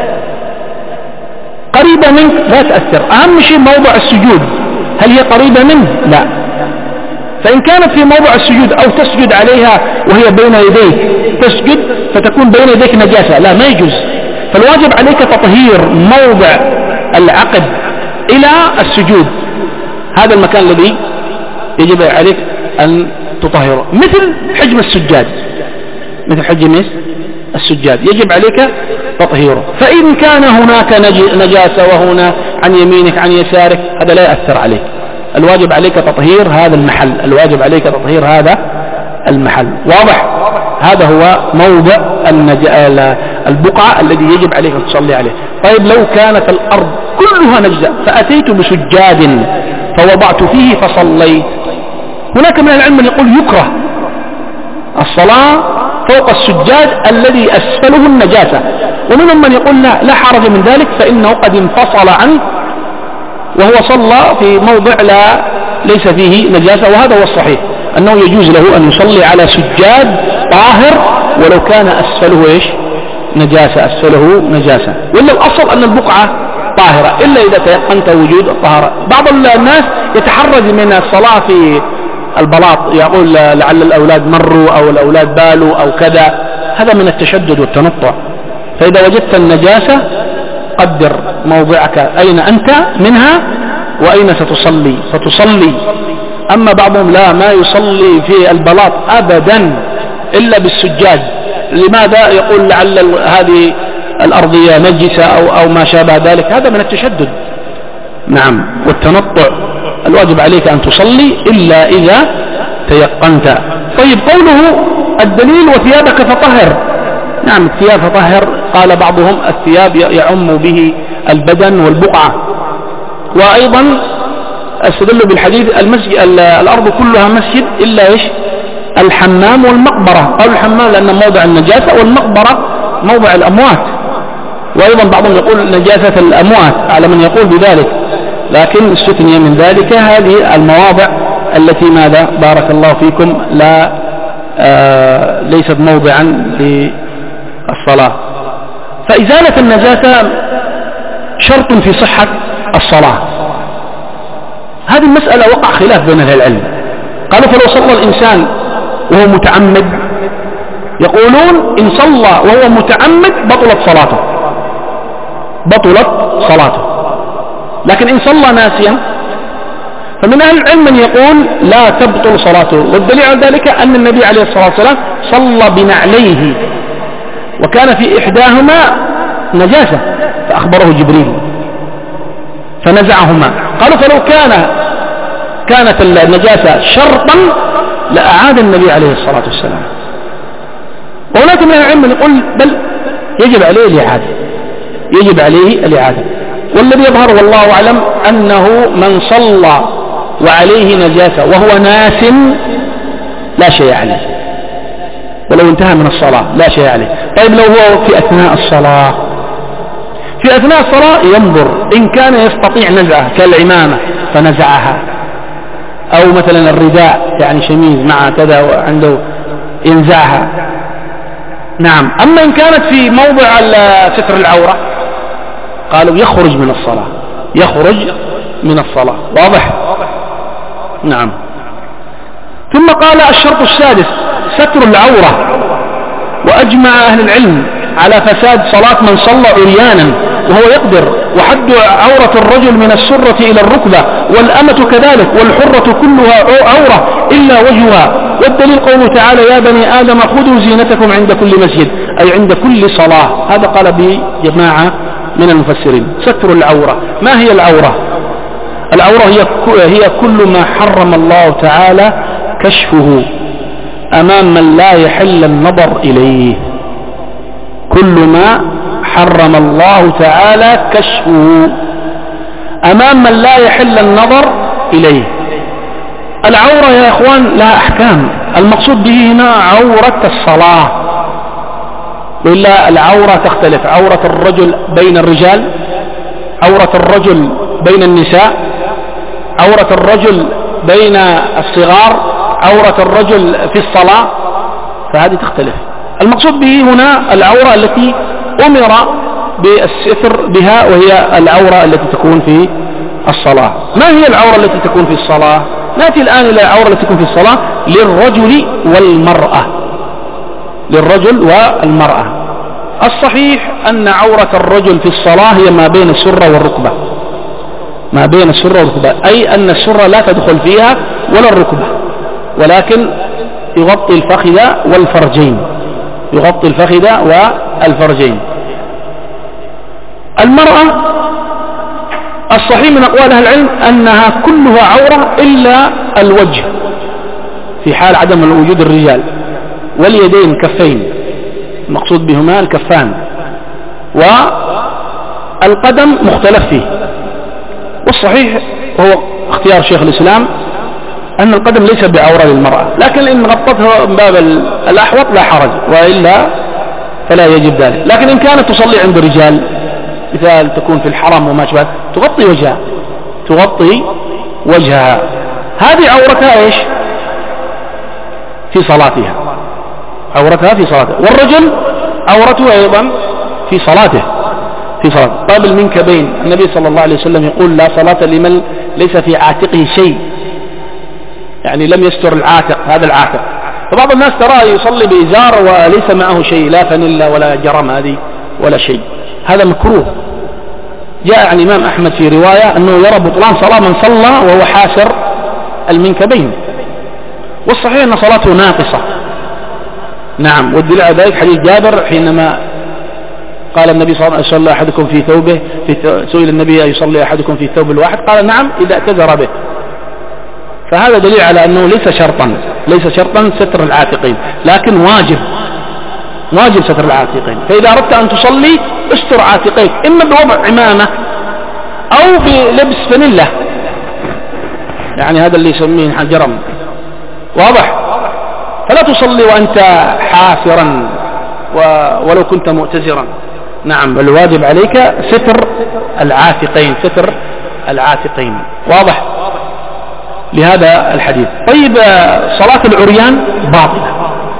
قريبة منك لا تأثر، أهم شيء موضع السجود هل هي قريبة منه؟ لا. فإن كانت في موضع السجود أو تسجد عليها وهي بين يديك، تسجد فتكون بين يديك نجاسة، لا ما يجوز. فالواجب عليك تطهير موضع العقد إلى السجود، هذا المكان الذي يجب عليك أن تطهره، مثل حجم السجاد، مثل حجم السجاد يجب عليك تطهيره. فإن كان هناك نجاسة وهنا عن يمينك عن يسارك هذا لا يأثر عليك. الواجب عليك تطهير هذا المحل، الواجب عليك تطهير هذا المحل. واضح؟ هذا هو موضع البقعة الذي يجب عليك أن تصلي عليه. طيب لو كانت الأرض كلها نجسة فأتيت بسجاد فوضعت فيه فصليت، هناك من العلم من يقول يكره الصلاة فوق السجاد الذي أسفله النجاسة، ومنهم من يقول لا لا حرج من ذلك فإنه قد انفصل عنه وهو صلى في موضع لا ليس فيه نجاسة. وهذا هو الصحيح أنه يجوز له أن يصلي على سجاد طاهر ولو كان أسفله إيش نجاسة، أسفله نجاسة. وإلا الأصل أن البقعة طاهرة إلا إذا تيقنت وجود الطهارة. بعض الناس يتحرز من الصلاة في البلاط، يقول لعل الأولاد مروا أو الأولاد بالوا أو كذا، هذا من التشدد والتنطع. فإذا وجدت النجاسة قدر موضعك أين أنت منها وأين ستصلي فتصلي. أما بعضهم لا ما يصلي في البلاط أبدا إلا بالسجاد. لماذا؟ يقول لعل هذه الأرضية نجسة أو, أو ما شابه ذلك. هذا من التشدد نعم والتنطع. الواجب عليك أن تصلي إلا إذا تيقنت. طيب قوله الدليل وثيابك فطهر، نعم الثياب فطهر قال بعضهم الثياب يعم به البدن والبقعة. وأيضا استدلوا بالحديث المسجد الأرض كلها مسجد إلا إيش الحمام والمقبرة. قالوا الحمام لأنه موضع النجاسة والمقبرة موضع الأموات. وأيضا بعضهم يقول نجاسة الأموات على من يقول بذلك، لكن استثني من ذلك هذه المواضع التي ماذا بارك الله فيكم لا آه ليست موضعا للصلاة. فإزالة النجاسة شرط في صحة الصلاة. هذه المسألة وقع خلاف بين أهل العلم. قالوا فلو صلى الإنسان وهو متعمد، يقولون إن صلى وهو متعمد بطلت صلاته بطلت صلاته لكن إن صلى ناسيا فمن أهل العلم من يقول لا تبطل صلاته. والدليل على ذلك أن النبي عليه الصلاة والسلام صلى بنعليه وكان في إحداهما نجاسة فأخبره جبريل فنزعهما. قالوا فلو كان كانت النجاسة شرطا لأعاد النبي عليه الصلاة والسلام. وهناك من العلم يقول بل يجب عليه الإعادة يجب عليه الإعادة. والذي يظهر والله أعلم أنه من صلى وعليه نجاسة وهو ناس لا شيء عليه، ولو انتهى من الصلاة لا شيء عليه. طيب لو هو في أثناء الصلاة في أثناء الصلاة ينظر إن كان يستطيع نزعها كالعمامة فنزعها، أو مثلا الرداء يعني شميز مع كذا وعنده ينزعها. نعم. أما إن كانت في موضع ستر العورة قالوا يخرج من الصلاة يخرج من الصلاة. واضح؟ نعم. ثم قال الشرط السادس ستر العورة. وأجمع أهل العلم على فساد صلاة من صلى عريانا وهو يقدر، وحد عورة الرجل من السرة إلى الركبة، والأمة كذلك، والحرة كلها عورة إلا وجهها. والدليل قوله تعالى يا بني آدم خذوا زينتكم عند كل مسجد أي عند كل صلاة. هذا قال به جماعة من المفسرين. ستر العورة. ما هي العورة؟ العورة هي هي كل ما حرم الله تعالى كشفه أمام من لا يحل النظر إليه. كل ما حرم الله تعالى كشفه أمام من لا يحل النظر إليه. العورة يا إخوان لها أحكام. المقصود به هنا عورة الصلاة، وإلا العورة تختلف. عورة الرجل بين الرجال، عورة الرجل بين النساء، عورة الرجل بين الصغار، عورة الرجل في الصلاة، فهذه تختلف. المقصود به هنا العورة التي أمر بالستر بها وهي العورة التي تكون في الصلاة. ما هي العورة التي تكون في الصلاة؟ نأتي الآن إلى العورة التي تكون في الصلاة للرجل والمرأة للرجل والمرأة. الصحيح أن عورة الرجل في الصلاة هي ما بين السرة والركبة ما بين السرة والركبة أي أن السرة لا تدخل فيها ولا الركبة، ولكن يغطي الفخذ والفرجين يغطي الفخذ والفرجين. المرأة الصحيح من أقوال أهل العلم أنها كلها عورة إلا الوجه في حال عدم وجود الرجال، واليدين كفين المقصود بهما الكفان، والقدم مختلف فيه. والصحيح هو اختيار شيخ الإسلام أن القدم ليس بعورة للمرأة، لكن إن غطتها من باب الأحوط لا حرج، وإلا فلا يجب ذلك. لكن إن كانت تصلي عند رجال مثال تكون في الحرم وما شابه تغطي وجهها تغطي وجهها هذه عورتها ايش في صلاتها، عورتها في صلاتها. والرجل عورته ايضا في صلاته في صلاته. طيب المنكبين، النبي صلى الله عليه وسلم يقول لا صلاة لمن ليس في عاتقه شيء، يعني لم يستر العاتق، هذا العاتق. فبعض الناس ترى يصلي بإزار وليس معه شيء، لا فانيلا ولا جرم هذه ولا شيء، هذا مكروه. جاء عن الإمام أحمد في رواية أنه يرى بطلان صلاة من صلى وهو حاسر المنكبين، والصحيح أن صلاته ناقصة. نعم، والدليل على ذلك حديث جابر حينما قال النبي صلى الله عليه وسلم أحدكم في ثوبه في سئل النبي يصلي أحدكم في ثوب الواحد قال نعم إذا اعتذر به. فهذا دليل على أنه ليس شرطا ليس شرطا ستر العاتقين، لكن واجب واجب ستر العاتقين. فإذا أردت أن تصلي استر عاتقيك إما بوضع عمامة أو بلبس فانيلا، يعني هذا اللي يسميه حجرم، واضح؟ فلا تصلي وأنت حافرا ولو كنت مؤتزرا. نعم، بل الواجب عليك ستر العاتقين ستر العاتقين، واضح لهذا الحديث. طيب صلاة العريان باطلة.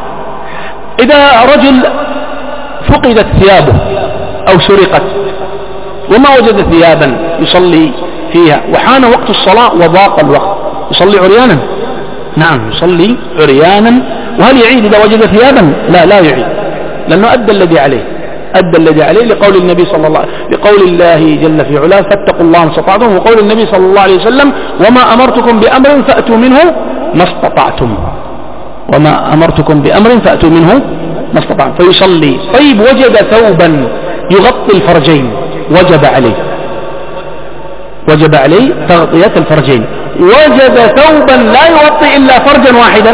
إذا رجل فقدت ثيابه أو سرقت وما وجد ثيابا يصلي فيها وحان وقت الصلاة وضاق الوقت، يصلي عريانا؟ نعم يصلي عريانا. وهل يعيد إذا وجد ثيابا؟ لا لا يعيد، لأنه أدى الذي عليه أدى الذي عليه لقول النبي صلى الله لقول الله جل في علاه فاتقوا الله ما استطعتم، وقول النبي صلى الله عليه وسلم وما أمرتكم بأمر فأتوا منه ما استطعتم، وما أمرتكم بأمر فأتوا منه ما استطعتم. فيصلي. طيب وجد ثوبا يغطي الفرجين وجب عليه وجب عليه تغطية الفرجين. وجد ثوبا لا يغطي إلا فرجا واحدا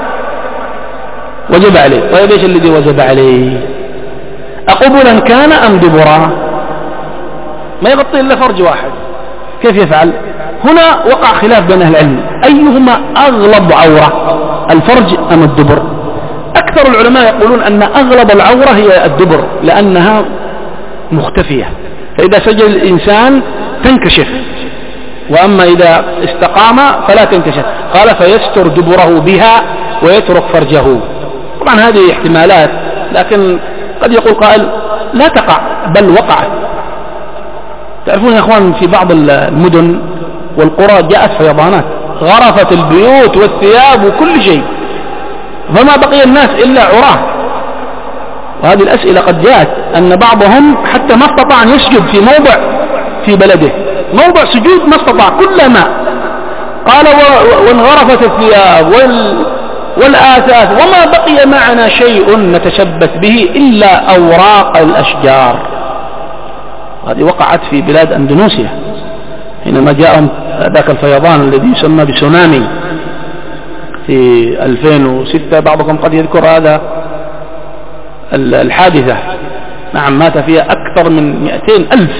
وجب عليه. طيب ايش الذي وجب عليه؟ أقبلا كان أم دبرا؟ ما يغطي إلا فرج واحد، كيف يفعل؟ هنا وقع خلاف بين أهل العلم أيهما أغلب عورة، الفرج أم الدبر؟ أكثر العلماء يقولون أن أغلب العورة هي الدبر لأنها مختفية، فإذا سجد الإنسان تنكشف، وأما إذا استقام فلا تنكشف. قال فيستر دبره بها ويترك فرجه. طبعا هذه احتمالات، لكن قد يقول قائل لا تقع بل وقعت. تعرفون يا أخوان في بعض المدن والقرى جاءت فيضانات غرفت البيوت والثياب وكل شيء، فما بقي الناس إلا عراه. وهذه الأسئلة قد جاءت أن بعضهم حتى ما استطاع أن يسجد في موضع في بلده، موضع سجود ما استطاع كل ماء. قال وانغرفت الثياب وال والآثاث وما بقي معنا شيء نتشبث به إلا أوراق الأشجار. هذه وقعت في بلاد أندونيسيا حينما جاءهم ذاك الفيضان الذي يسمى بسونامي في ألفين وستة. بعضكم قد يذكر هذا الحادثة. نعم، مات فيها أكثر من مئتين ألف.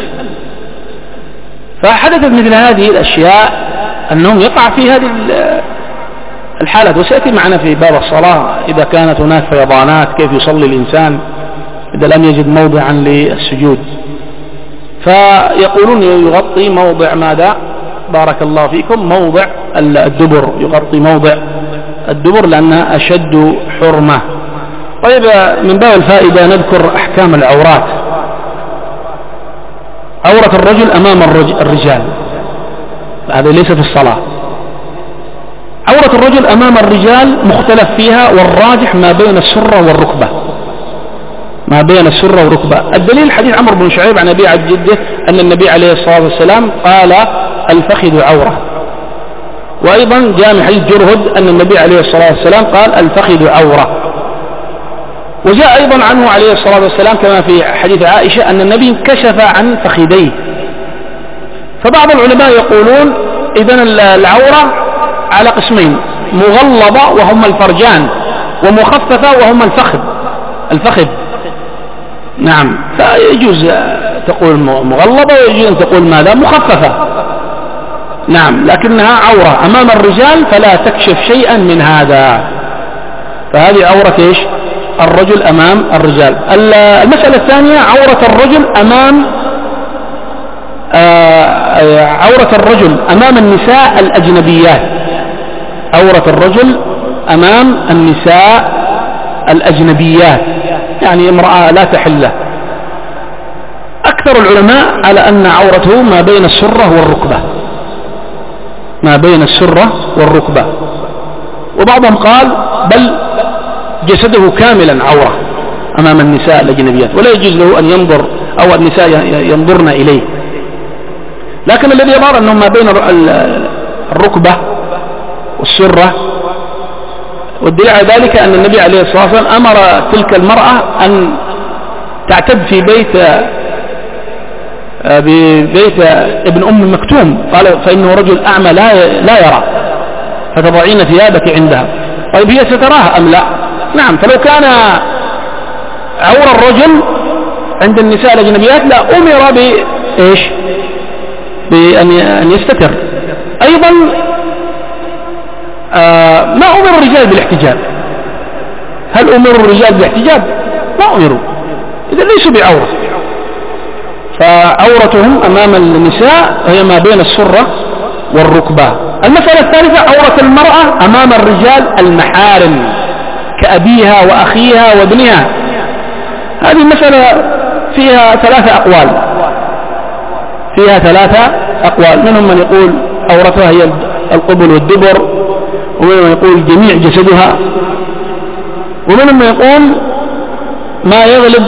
فحدثت مثل هذه الأشياء أنهم يقع في هذه الحالات، وسيأتي معنا في باب الصلاة إذا كانت هناك فيضانات كيف يصلي الإنسان إذا لم يجد موضعا للسجود. فيقولون يغطي موضع ماذا؟ بارك الله فيكم، موضع الدبر، يغطي موضع الدبر لأنها أشد حرمة. طيب من باب الفائدة نذكر أحكام العورات. عورة الرجل أمام الرجال، هذا ليس في الصلاة. عورة الرجل أمام الرجال مختلف فيها، والراجح ما بين السرة والركبة، ما بين السرة والركبة. الدليل حديث عمرو بن شعيب عن أبي عن جده أن النبي عليه الصلاة والسلام قال الفخذ عورة. وأيضا جاء من حديث جرهد أن النبي عليه الصلاة والسلام قال الفخذ عورة. وجاء أيضا عنه عليه الصلاة والسلام كما في حديث عائشة أن النبي كشف عن فخذيه. فبعض العلماء يقولون إذن العورة على قسمين: مغلظة وهم الفرجان، ومخففة وهم الفخذ الفخذ نعم. فيجوز تقول مغلظة ويجوز أن تقول ماذا مخففة، نعم، لكنها عورة أمام الرجال فلا تكشف شيئا من هذا. فهذه عورة إيش؟ الرجل أمام الرجال. المسألة الثانية عورة الرجل أمام آه عورة الرجل أمام النساء الأجنبيات. عورة الرجل أمام النساء الأجنبيات، يعني امرأة لا تحل له. أكثر العلماء على أن عورته ما بين السرة والركبة، ما بين السرة والركبة، وبعضهم قال بل جسده كاملا عورة أمام النساء الأجنبيات، ولا يجوز له أن ينظر أو النساء ينظرن إليه. لكن الذي يظهر أنه ما بين الركبة والسرة، والدليل على ذلك أن النبي عليه الصلاة والسلام أمر تلك المرأة أن تعتد في بيت ببيت ابن أم مكتوم، قال فإنه رجل أعمى لا لا يرى، فتضعين ثيابك عندها. طيب هي ستراها أم لا؟ نعم. فلو كان عور الرجل عند النساء الأجنبيات لا أمر بإيش؟ بأن يستتر. أيضا آه ما أمر الرجال بالاحتجاب. هل أمر الرجال بالاحتجاب؟ ما أمروا، إذا ليسوا بعورة. فعورتهم أمام النساء هي ما بين السرة والركبة. المسألة الثالثة عورة المرأة أمام الرجال المحارم كأبيها وأخيها وابنها. هذه مسألة فيها ثلاثة أقوال فيها ثلاثة أقوال منهم من يقول عورتها هي القبل والدبر، ومنهم من يقول جميع جسدها، ومنهم من يقول ما يغلب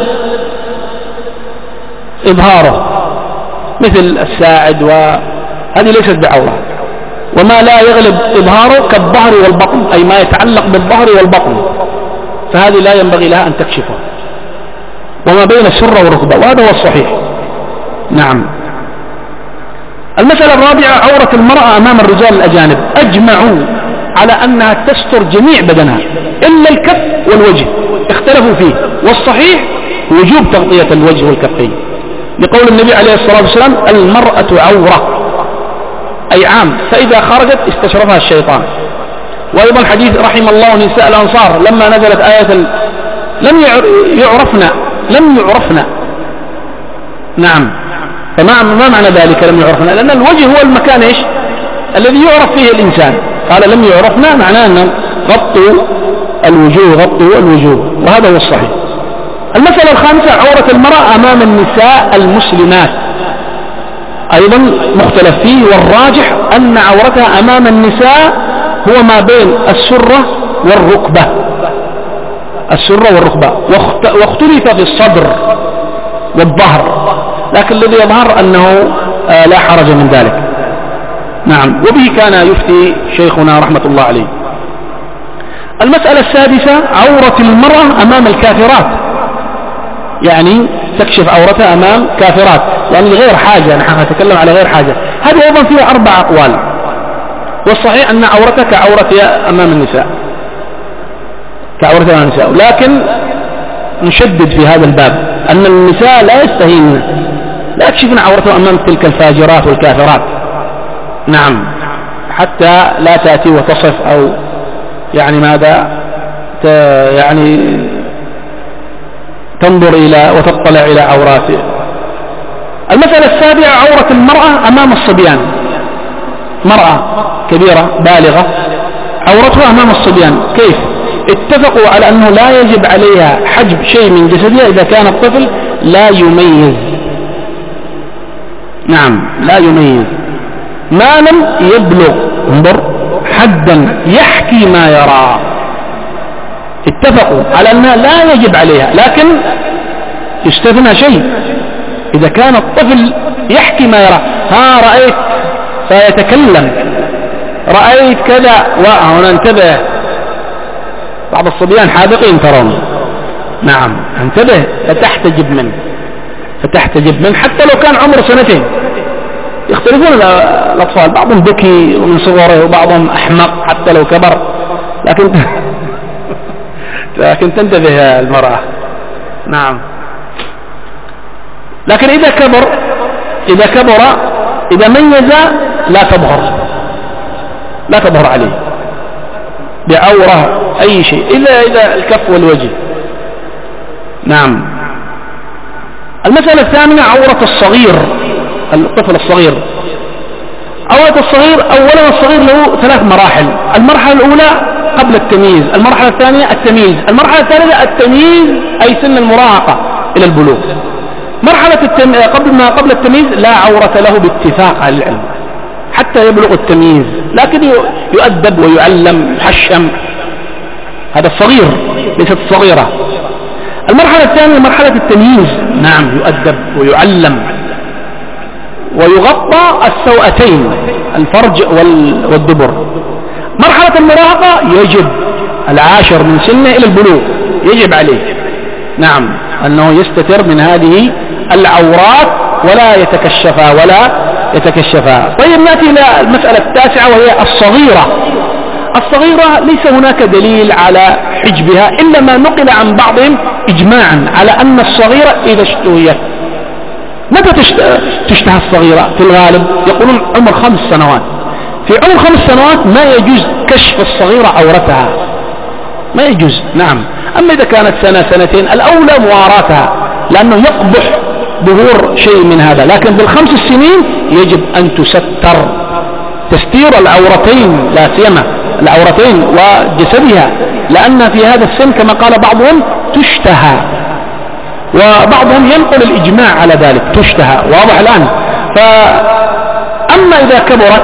إظهاره مثل الساعد، وهذه ليست بعورة. وما لا يغلب إظهاره كالظهر والبطن، أي ما يتعلق بالظهر والبطن، فهذه لا ينبغي لها أن تكشفه. وما بين السرة والركبة، وهذا هو الصحيح. نعم. المسألة الرابعة عورة المرأة أمام الرجال الأجانب. أجمعوا على أنها تستر جميع بدنها إلا الكف والوجه، اختلفوا فيه، والصحيح وجوب تغطية الوجه والكفين، لقول النبي عليه الصلاة والسلام المرأة عورة، أي عام، فإذا خرجت استشرفها الشيطان. وأيضا حديث رحم الله نساء الأنصار لما نزلت آية ال... لم يعرفنا لم يعرفنا نعم. فما ما معنى ذلك لم يعرفنا؟ لأن الوجه هو المكان إيش الذي يعرف فيه الإنسان. قال لم يعرفنا معناه أن غطوا الوجوه غطوا الوجوه، وهذا هو الصحيح. المسألة الخامسة عورة المرأة أمام النساء المسلمات، أيضا مختلف فيه، والراجح أن عورتها أمام النساء هو ما بين السرة والركبة السرة والركبة واختلف في الصدر والظهر، لكن الذي يظهر أنه آه لا حرج من ذلك. نعم. وبه كان يفتي شيخنا رحمة الله عليه. المسألة السادسة عورة المرأة أمام الكافرات، يعني تكشف عورتها أمام كافرات، يعني غير حاجة، نحن نتكلم على غير حاجة. هذه أيضا فيها أربع أقوال، والصحيح أن عورتها كعورتها أمام النساء كعورتها أمام النساء، لكن نشدد في هذا الباب أن النساء لا يستهين لا يكشفن عورتها أمام تلك الفاجرات والكافرات. نعم. حتى لا تأتي وتصف أو يعني ماذا يعني تنظر إلى وتطلع إلى عوراته. المسألة السابعة عورة المرأة أمام الصبيان. مرأة كبيرة بالغة عورتها أمام الصبيان، كيف؟ اتفقوا على أنه لا يجب عليها حجب شيء من جسدها إذا كان الطفل لا يميز. نعم، لا يميز ما لم يبلغ انظر حدا يحكي ما يرى. اتفقوا على أنها لا يجب عليها، لكن يستثنى شيء إذا كان الطفل يحكي ما يرى. ها رأيت فيتكلم، رأيت كذا، وهنا انتبه، بعض الصبيان حاذقين ترون، نعم انتبه، فتحتجب منه فتحتجب منه حتى لو كان عمره سنتين. يختلفون الأطفال، بعضهم ذكي ومن صغره وبعضهم أحمق حتى لو كبر، لكن لكن تنتبه المرأة. نعم. لكن إذا كبر إذا كبر إذا ميز لا تظهر لا تظهر عليه بعورة أي شيء إلا إذا الكف والوجه. نعم. المسألة الثامنة عورة الصغير، الطفل الصغير. عورة الصغير، أولا الصغير له ثلاث مراحل. المرحلة الأولى قبل التمييز، المرحلة الثانية التمييز، المرحلة الثالثة التمييز أي سن المراهقة إلى البلوغ. مرحلة التم... قبل ما قبل التمييز لا عورة له باتفاق أهل العلم حتى يبلغ التمييز، لكن يؤدب ويعلم يحشم، هذا الصغير ليست الصغيرة. المرحلة الثانية مرحلة التمييز، نعم يؤدب ويعلم ويغطى السوأتين الفرج والدبر. مرحلة المراهقة يجب العاشر من سنه إلى البلوغ يجب عليه نعم أنه يستتر من هذه العورات ولا يتكشفها ولا يتكشفها. طيب نأتي إلى المسألة التاسعة وهي الصغيرة. الصغيرة ليس هناك دليل على حجبها إلا ما نقل عن بعضهم إجماعا على أن الصغيرة إذا اشتهيت. متى تشتهى الصغيرة؟ في الغالب يقولون عمر خمس سنوات. في عمر خمس سنوات ما يجوز كشف الصغيرة عورتها، ما يجوز. نعم. أما إذا كانت سنة سنتين الأولى مواراتها لأنه يقبح ظهور شيء من هذا، لكن بالخمس السنين يجب أن تستر تستير العورتين، لا سيما العورتين وجسدها، لأن في هذا السن كما قال بعضهم تشتهى، وبعضهم ينقل الإجماع على ذلك تشتهى. واضح الآن؟ فأما إذا كبرت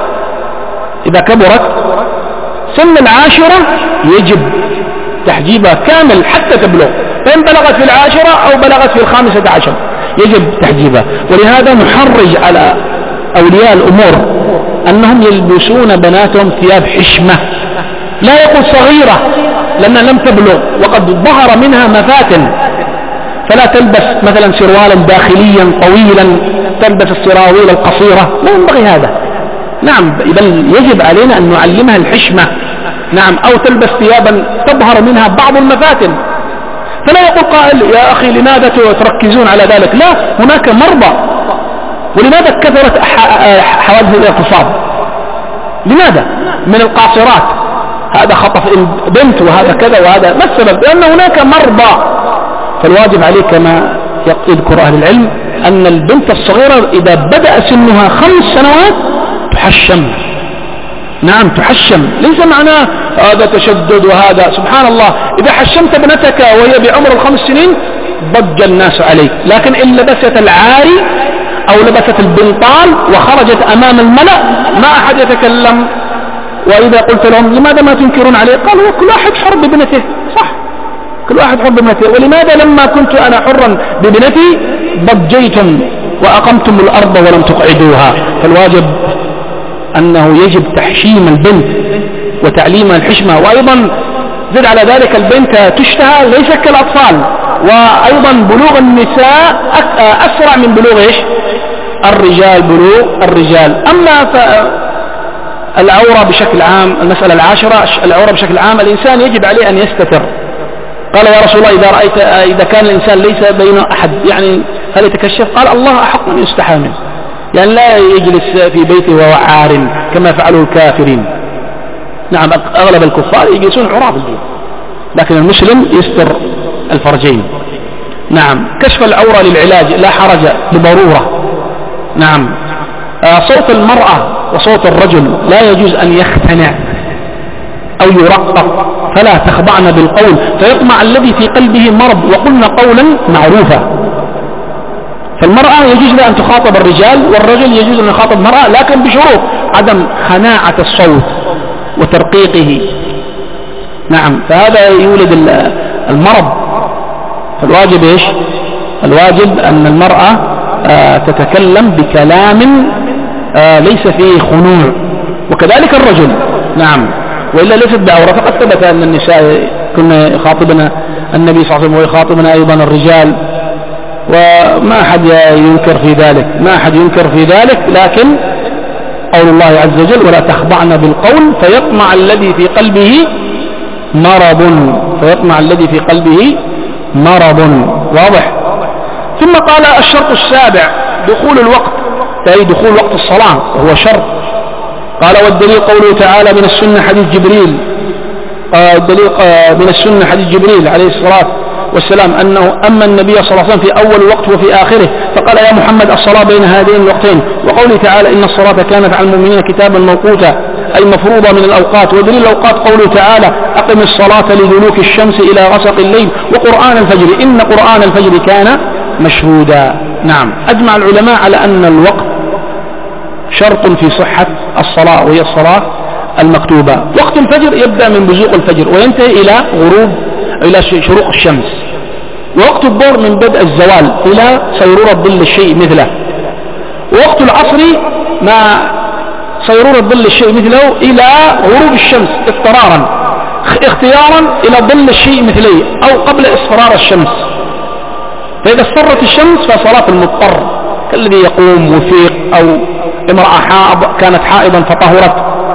إذا كبرت سن العاشرة يجب تحجيبها كامل حتى تبلغ، فإن بلغت في العاشرة أو بلغت في الخامسة عشر يجب تحجيبها. ولهذا نحرج على أولياء الأمور أنهم يلبسون بناتهم ثياب حشمة، لا يقول صغيرة لأنها لم تبلغ وقد ظهر منها مفاتن، فلا تلبس مثلا سروالا داخليا طويلا، تلبس السراويل القصيرة، لا ينبغي هذا. نعم، بل يجب علينا أن نعلمها الحشمة. نعم. أو تلبس ثيابا تظهر منها بعض المفاتن، فلا يقول قائل يا أخي لماذا تركزون على ذلك؟ لا، هناك مرضى. ولماذا كثرت حوادث الاغتصاب؟ لماذا؟ من القاصرات، هذا خطف بنت وهذا كذا وهذا، ما السبب؟ لأن هناك مرضى. فالواجب عليك كما يذكر أهل العلم أن البنت الصغيرة إذا بدأ سنها خمس سنوات تحشم. نعم تحشم، ليس معناه هذا تشدد وهذا، سبحان الله، إذا حشمت ابنتك وهي بعمر الخمس سنين ضج الناس عليك، لكن إن لبست العاري أو لبست البنطال وخرجت أمام الملأ ما أحد يتكلم. وإذا قلت لهم لماذا ما تنكرون عليه؟ قالوا كل واحد حر بابنته. صح، كل واحد حر بابنته. ولماذا لما كنت أنا حرا بابنتي ضجيتم وأقمتم الأرض ولم تقعدوها؟ فالواجب أنه يجب تحشيم البنت وتعليمها الحشمة. وأيضا زد على ذلك البنت تشتهى ليس كالأطفال. وأيضا بلوغ النساء أسرع من بلوغ إيش؟ الرجال، بلوغ الرجال. أما العورة بشكل عام، المسألة العاشرة العورة بشكل عام، الإنسان يجب عليه أن يستتر. قال يا رسول الله إذا رأيت إذا كان الإنسان ليس بينه أحد يعني هل يتكشف؟ قال الله أحق من يستحى منه، يعني لا يجلس في بيته وهو عار كما فعلوا الكافرين. نعم، أغلب الكفار يجلسون عراة في البيت، لكن المسلم يستر الفرجين. نعم. كشف العورة للعلاج لا حرج بضرورة. نعم. صوت المرأة وصوت الرجل لا يجوز أن يختنع أو يرقق، فلا تخضعن بالقول فيطمع الذي في قلبه مرض، وقلنا قولا معروفا. فالمرأة يجوز لها أن تخاطب الرجال، والرجل يجوز أن يخاطب المرأة، لكن بشروط عدم خناعة الصوت وترقيقه. نعم. فهذا يولد المرض. فالواجب إيش؟ الواجب أن المرأة آه تتكلم بكلام آه ليس فيه خنوع، وكذلك الرجل. نعم. وإلا ليست بعورة. فقد ثبت أن النساء كنا يخاطبن النبي صلى الله عليه وسلم ويخاطبنا أيضا الرجال، وما أحد ينكر في ذلك، ما أحد ينكر في ذلك، لكن قول الله عز وجل ولا تخضعن بالقول فيطمع الذي في قلبه مرض، فيطمع الذي في قلبه مرض. واضح؟ ثم قال الشرط السابع دخول الوقت، أي دخول وقت الصلاة وهو شرط. قال والدليل قوله تعالى من السنة حديث جبريل، الدليل من السنة حديث جبريل عليه الصلاة والسلام أنه أما النبي صلى الله عليه وسلم في أول الوقت وفي آخره فقال يا محمد الصلاة بين هذين الوقتين، وقوله تعالى إن الصلاة كانت على المؤمنين كتابا موقوتا أي مفروضة من الأوقات. ودليل الأوقات قوله تعالى أقم الصلاة لدلوك الشمس إلى غسق الليل وقرآن الفجر إن قرآن الفجر كان مشهودا. نعم، أجمع العلماء على أن الوقت شرط في صحة الصلاة وهي الصلاة المكتوبة. وقت الفجر يبدأ من بزوغ الفجر وينتهي إلى غروب إلى شروق الشمس، ووقت الظهر من بدء الزوال إلى صيرورة ظل الشيء مثله، ووقت العصر مع صيرورة ظل الشيء مثله إلى غروب الشمس اضطرارا اختيارا إلى ظل الشيء مثليه أو قبل اصفرار الشمس. فإذا اصفرت الشمس فصلاة المضطر كالذي يقوم وفيق أو امرأة حائض كانت حائضا فطهرت.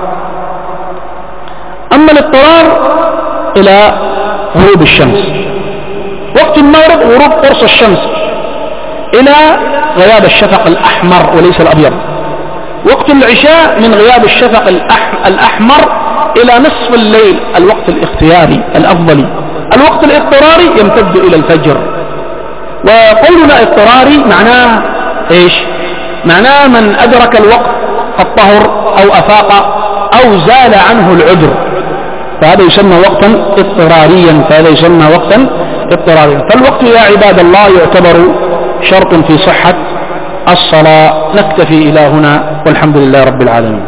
أما الاضطرار إلى غروب الشمس. وقت المغرب غروب قرص الشمس إلى غياب الشفق الأحمر وليس الأبيض. وقت العشاء من غياب الشفق الأحمر إلى نصف الليل الوقت الاختياري الأفضل. الوقت الاضطراري يمتد إلى الفجر. وقولنا اضطراري معناه إيش؟ معناه من أدرك الوقت الطهر أو أفاق أو زال عنه العذر، فهذا يسمى وقتا اضطراريا، فهذا يسمى وقتا اضطراريا. فالوقت يا عباد الله يعتبر شرط في صحة الصلاة. نكتفي إلى هنا والحمد لله رب العالمين.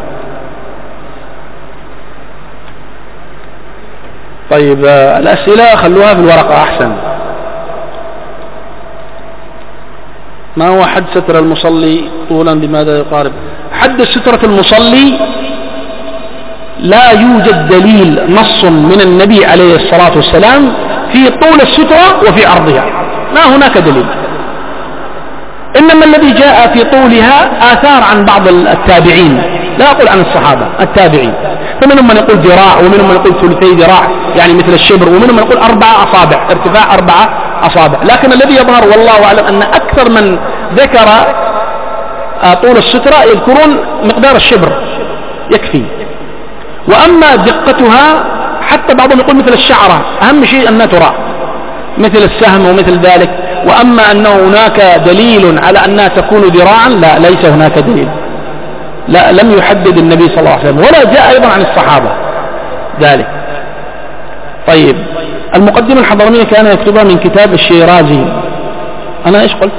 طيب الأسئلة خلوها في الورقة أحسن. ما هو حد ستر المصلي طولا بماذا يقارب؟ حد سترة المصلي لا يوجد دليل نص من النبي عليه الصلاة والسلام في طول السترة وفي عرضها، ما هناك دليل. إنما الذي جاء في طولها آثار عن بعض التابعين، لا أقول عن الصحابة، التابعين. فمنهم من يقول ذراع ومنهم من يقول ثلثي ذراع يعني مثل الشبر، ومنهم من يقول أربعة أصابع ارتفاع أربعة أصابع. لكن الذي يظهر والله أعلم أن أكثر من ذكر طول السترة يذكرون مقدار الشبر يكفي. وأما دقتها حتى بعضهم يقول مثل الشعرة، أهم شيء أنها ترى مثل السهم ومثل ذلك. وأما أنه هناك دليل على أنها تكون ذراعا، لا، ليس هناك دليل، لا، لم يحدد النبي صلى الله عليه وسلم ولا جاء أيضا عن الصحابة ذلك. طيب المقدمة الحضرمية كان يكتبها من كتاب الشيرازي. أنا إيش قلت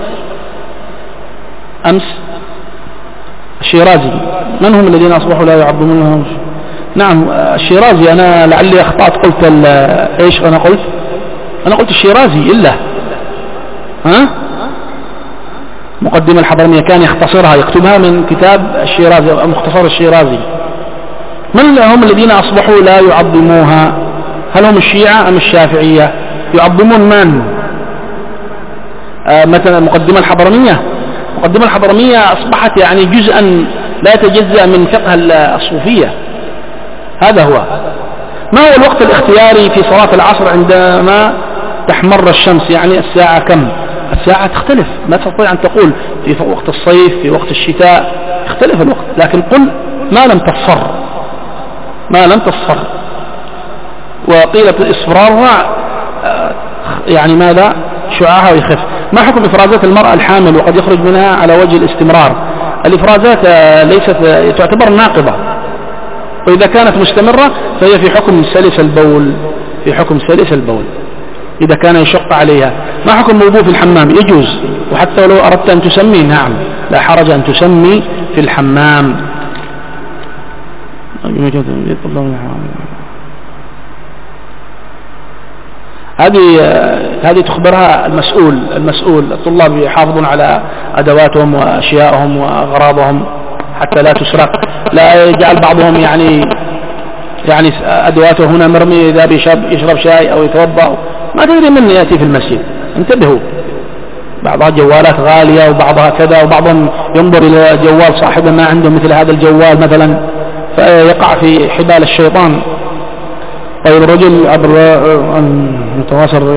أمس؟ الشيرازي. من هم الذين أصبحوا لا يعظمونهم؟ نعم الشيرازي. أنا لعلي أخطأت قلت إيش أنا قلت أنا قلت الشيرازي إلا ها مقدمة الحضرمية كان يختصرها يكتبها من كتاب الشيرازي أو مختصر الشيرازي. من هم الذين أصبحوا لا يعظموها؟ هل هم الشيعة أم الشافعية؟ يعظمون من؟ آه مثلا مقدمة الحضرمية مقدمة الحضرمية أصبحت يعني جزءا لا يتجزأ من فقه الصوفية. هذا هو. ما هو الوقت الاختياري في صلاة العصر عندما تحمر الشمس؟ يعني الساعة كم؟ الساعة تختلف، ما تستطيع أن تقول في وقت الصيف في وقت الشتاء، يختلف الوقت. لكن قل ما لم تصفر ما لم تصفر وقيل إصفرارها يعني ماذا؟ شعاعها ويخف. ما حكم إفرازات المرأة الحامل وقد يخرج منها على وجه الاستمرار؟ الإفرازات ليست تعتبر ناقضة، وإذا كانت مستمرة فهي في حكم سلس البول في حكم سلس البول إذا كان يشق عليها. ما حكم الوضوء في الحمام؟ يجوز، وحتى لو أردت أن تسمي نعم لا حرج أن تسمي في الحمام. هذه هذه تخبرها المسؤول المسؤول الطلاب يحافظون على أدواتهم وأشيائهم وأغراضهم حتى لا تسرق. لا يجعل بعضهم يعني يعني أدواته هنا مرمية إذا بيشرب يشرب شاي أو يتوضأ ما تدري من يأتي في المسجد. انتبهوا، بعضها جوالات غالية وبعضها كذا، وبعضهم ينظر إلى جوال صاحبه ما عنده مثل هذا الجوال مثلا، فيقع في حبال الشيطان. طيب الرجل عبر متواصل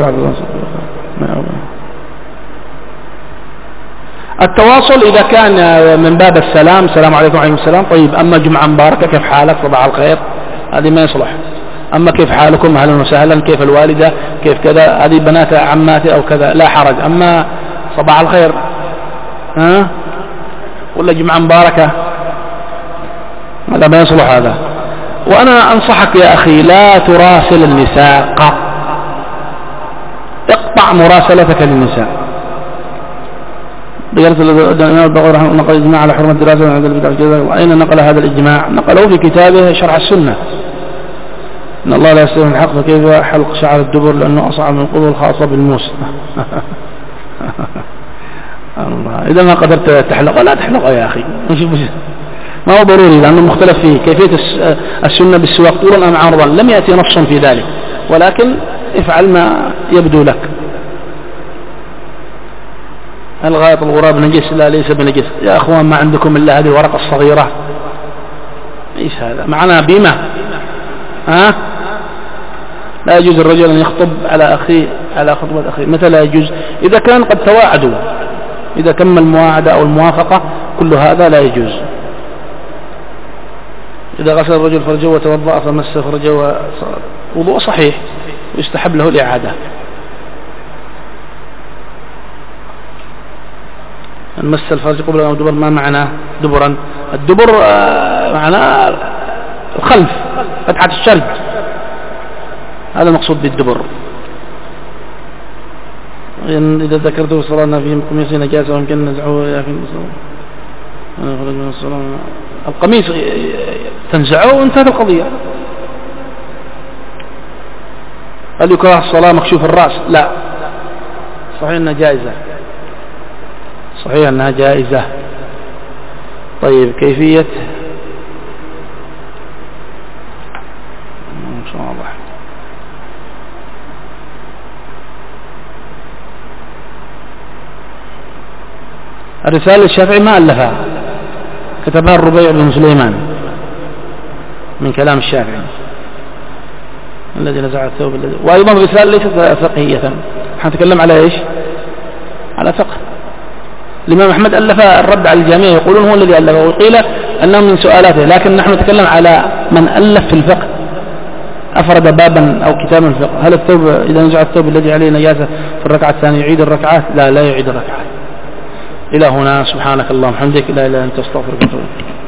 التواصل إذا كان من باب السلام، السلام عليكم وعليكم السلام، طيب. أما جمعة مباركة، كيف حالك، صباح الخير، هذه ما يصلح. أما كيف حالكم، أهلا وسهلا، كيف الوالدة، كيف كذا، هذه بنات عماتي أو كذا، لا حرج. أما صباح الخير ها ولا جمعة مباركة، هذا ما يصلح هذا. وأنا أنصحك يا أخي لا تراسل النساء قط، اقطع مراسلتك للنساء. نقل الإجماع على حرمة الدراسة عند البدع، وأين نقل هذا الإجماع؟ نقله في كتابه شرح السنة. إن الله لا يستوي الحق، فكيف حلق شعر الدبر لأنه أصعب من القدوة الخاصة بالموس. إذا ما قدرت تحلق لا تحلق يا أخي، ما هو ضروري، لأنه مختلف فيه كيفية السنة بالسواق طولا أم عرضا، لم يأتي نص في ذلك، ولكن افعل ما يبدو لك. هل غائط الغراب نجس؟ لا، ليس بنجس يا أخوان. ما عندكم إلا هذه الورقة الصغيرة، إيش هذا معنا بيمة؟ ها؟ لا يجوز الرجل أن يخطب على أخيه على خطبة أخيه. متى لا يجوز؟ إذا كان قد تواعدوا، إذا تم المواعدة أو الموافقة، كل هذا لا يجوز. إذا غسل الرجل فرجه وتوضأ فمس فرجه، وضوء صحيح ويستحب له الإعادة. مس الفرج قبل أو دبر، ما معناه دبرا؟ الدبر معناه الخلف، فتحة الشرج، هذا المقصود بالدبر. إذا ذكرته صلاة في قميص نجاسة ويمكن نزعه يا أخي القميص تنزعه وانتهت القضية. هل يكره الصلاة مكشوف الرأس؟ لا، صحيح أنها جائزة، صحيح أنها جائزة. طيب كيفية إن شاء الله الرسالة الشافعي ما ألفها، كتبها الربيع بن سليمان من كلام الشافعي الذي نزع الثوب الذي. وأيضا الرسالة ليست فقهية، حنتكلم على إيش؟ على فقه. الإمام أحمد ألف الرد على الجميع، يقولون هو الذي ألفه، وقيل أنه من سؤالاته، لكن نحن نتكلم على من ألف في الفقه، أفرد بابا أو كتابا في الفقه. هل الثوب إذا نزع الثوب الذي عليه نجاسة في الركعة الثانية يعيد الركعات؟ لا، لا يعيد الركعات. إلى هنا، سبحانك اللهم وبحمدك، لا إله إلا أنت، أستغفرك وأتوب إليك.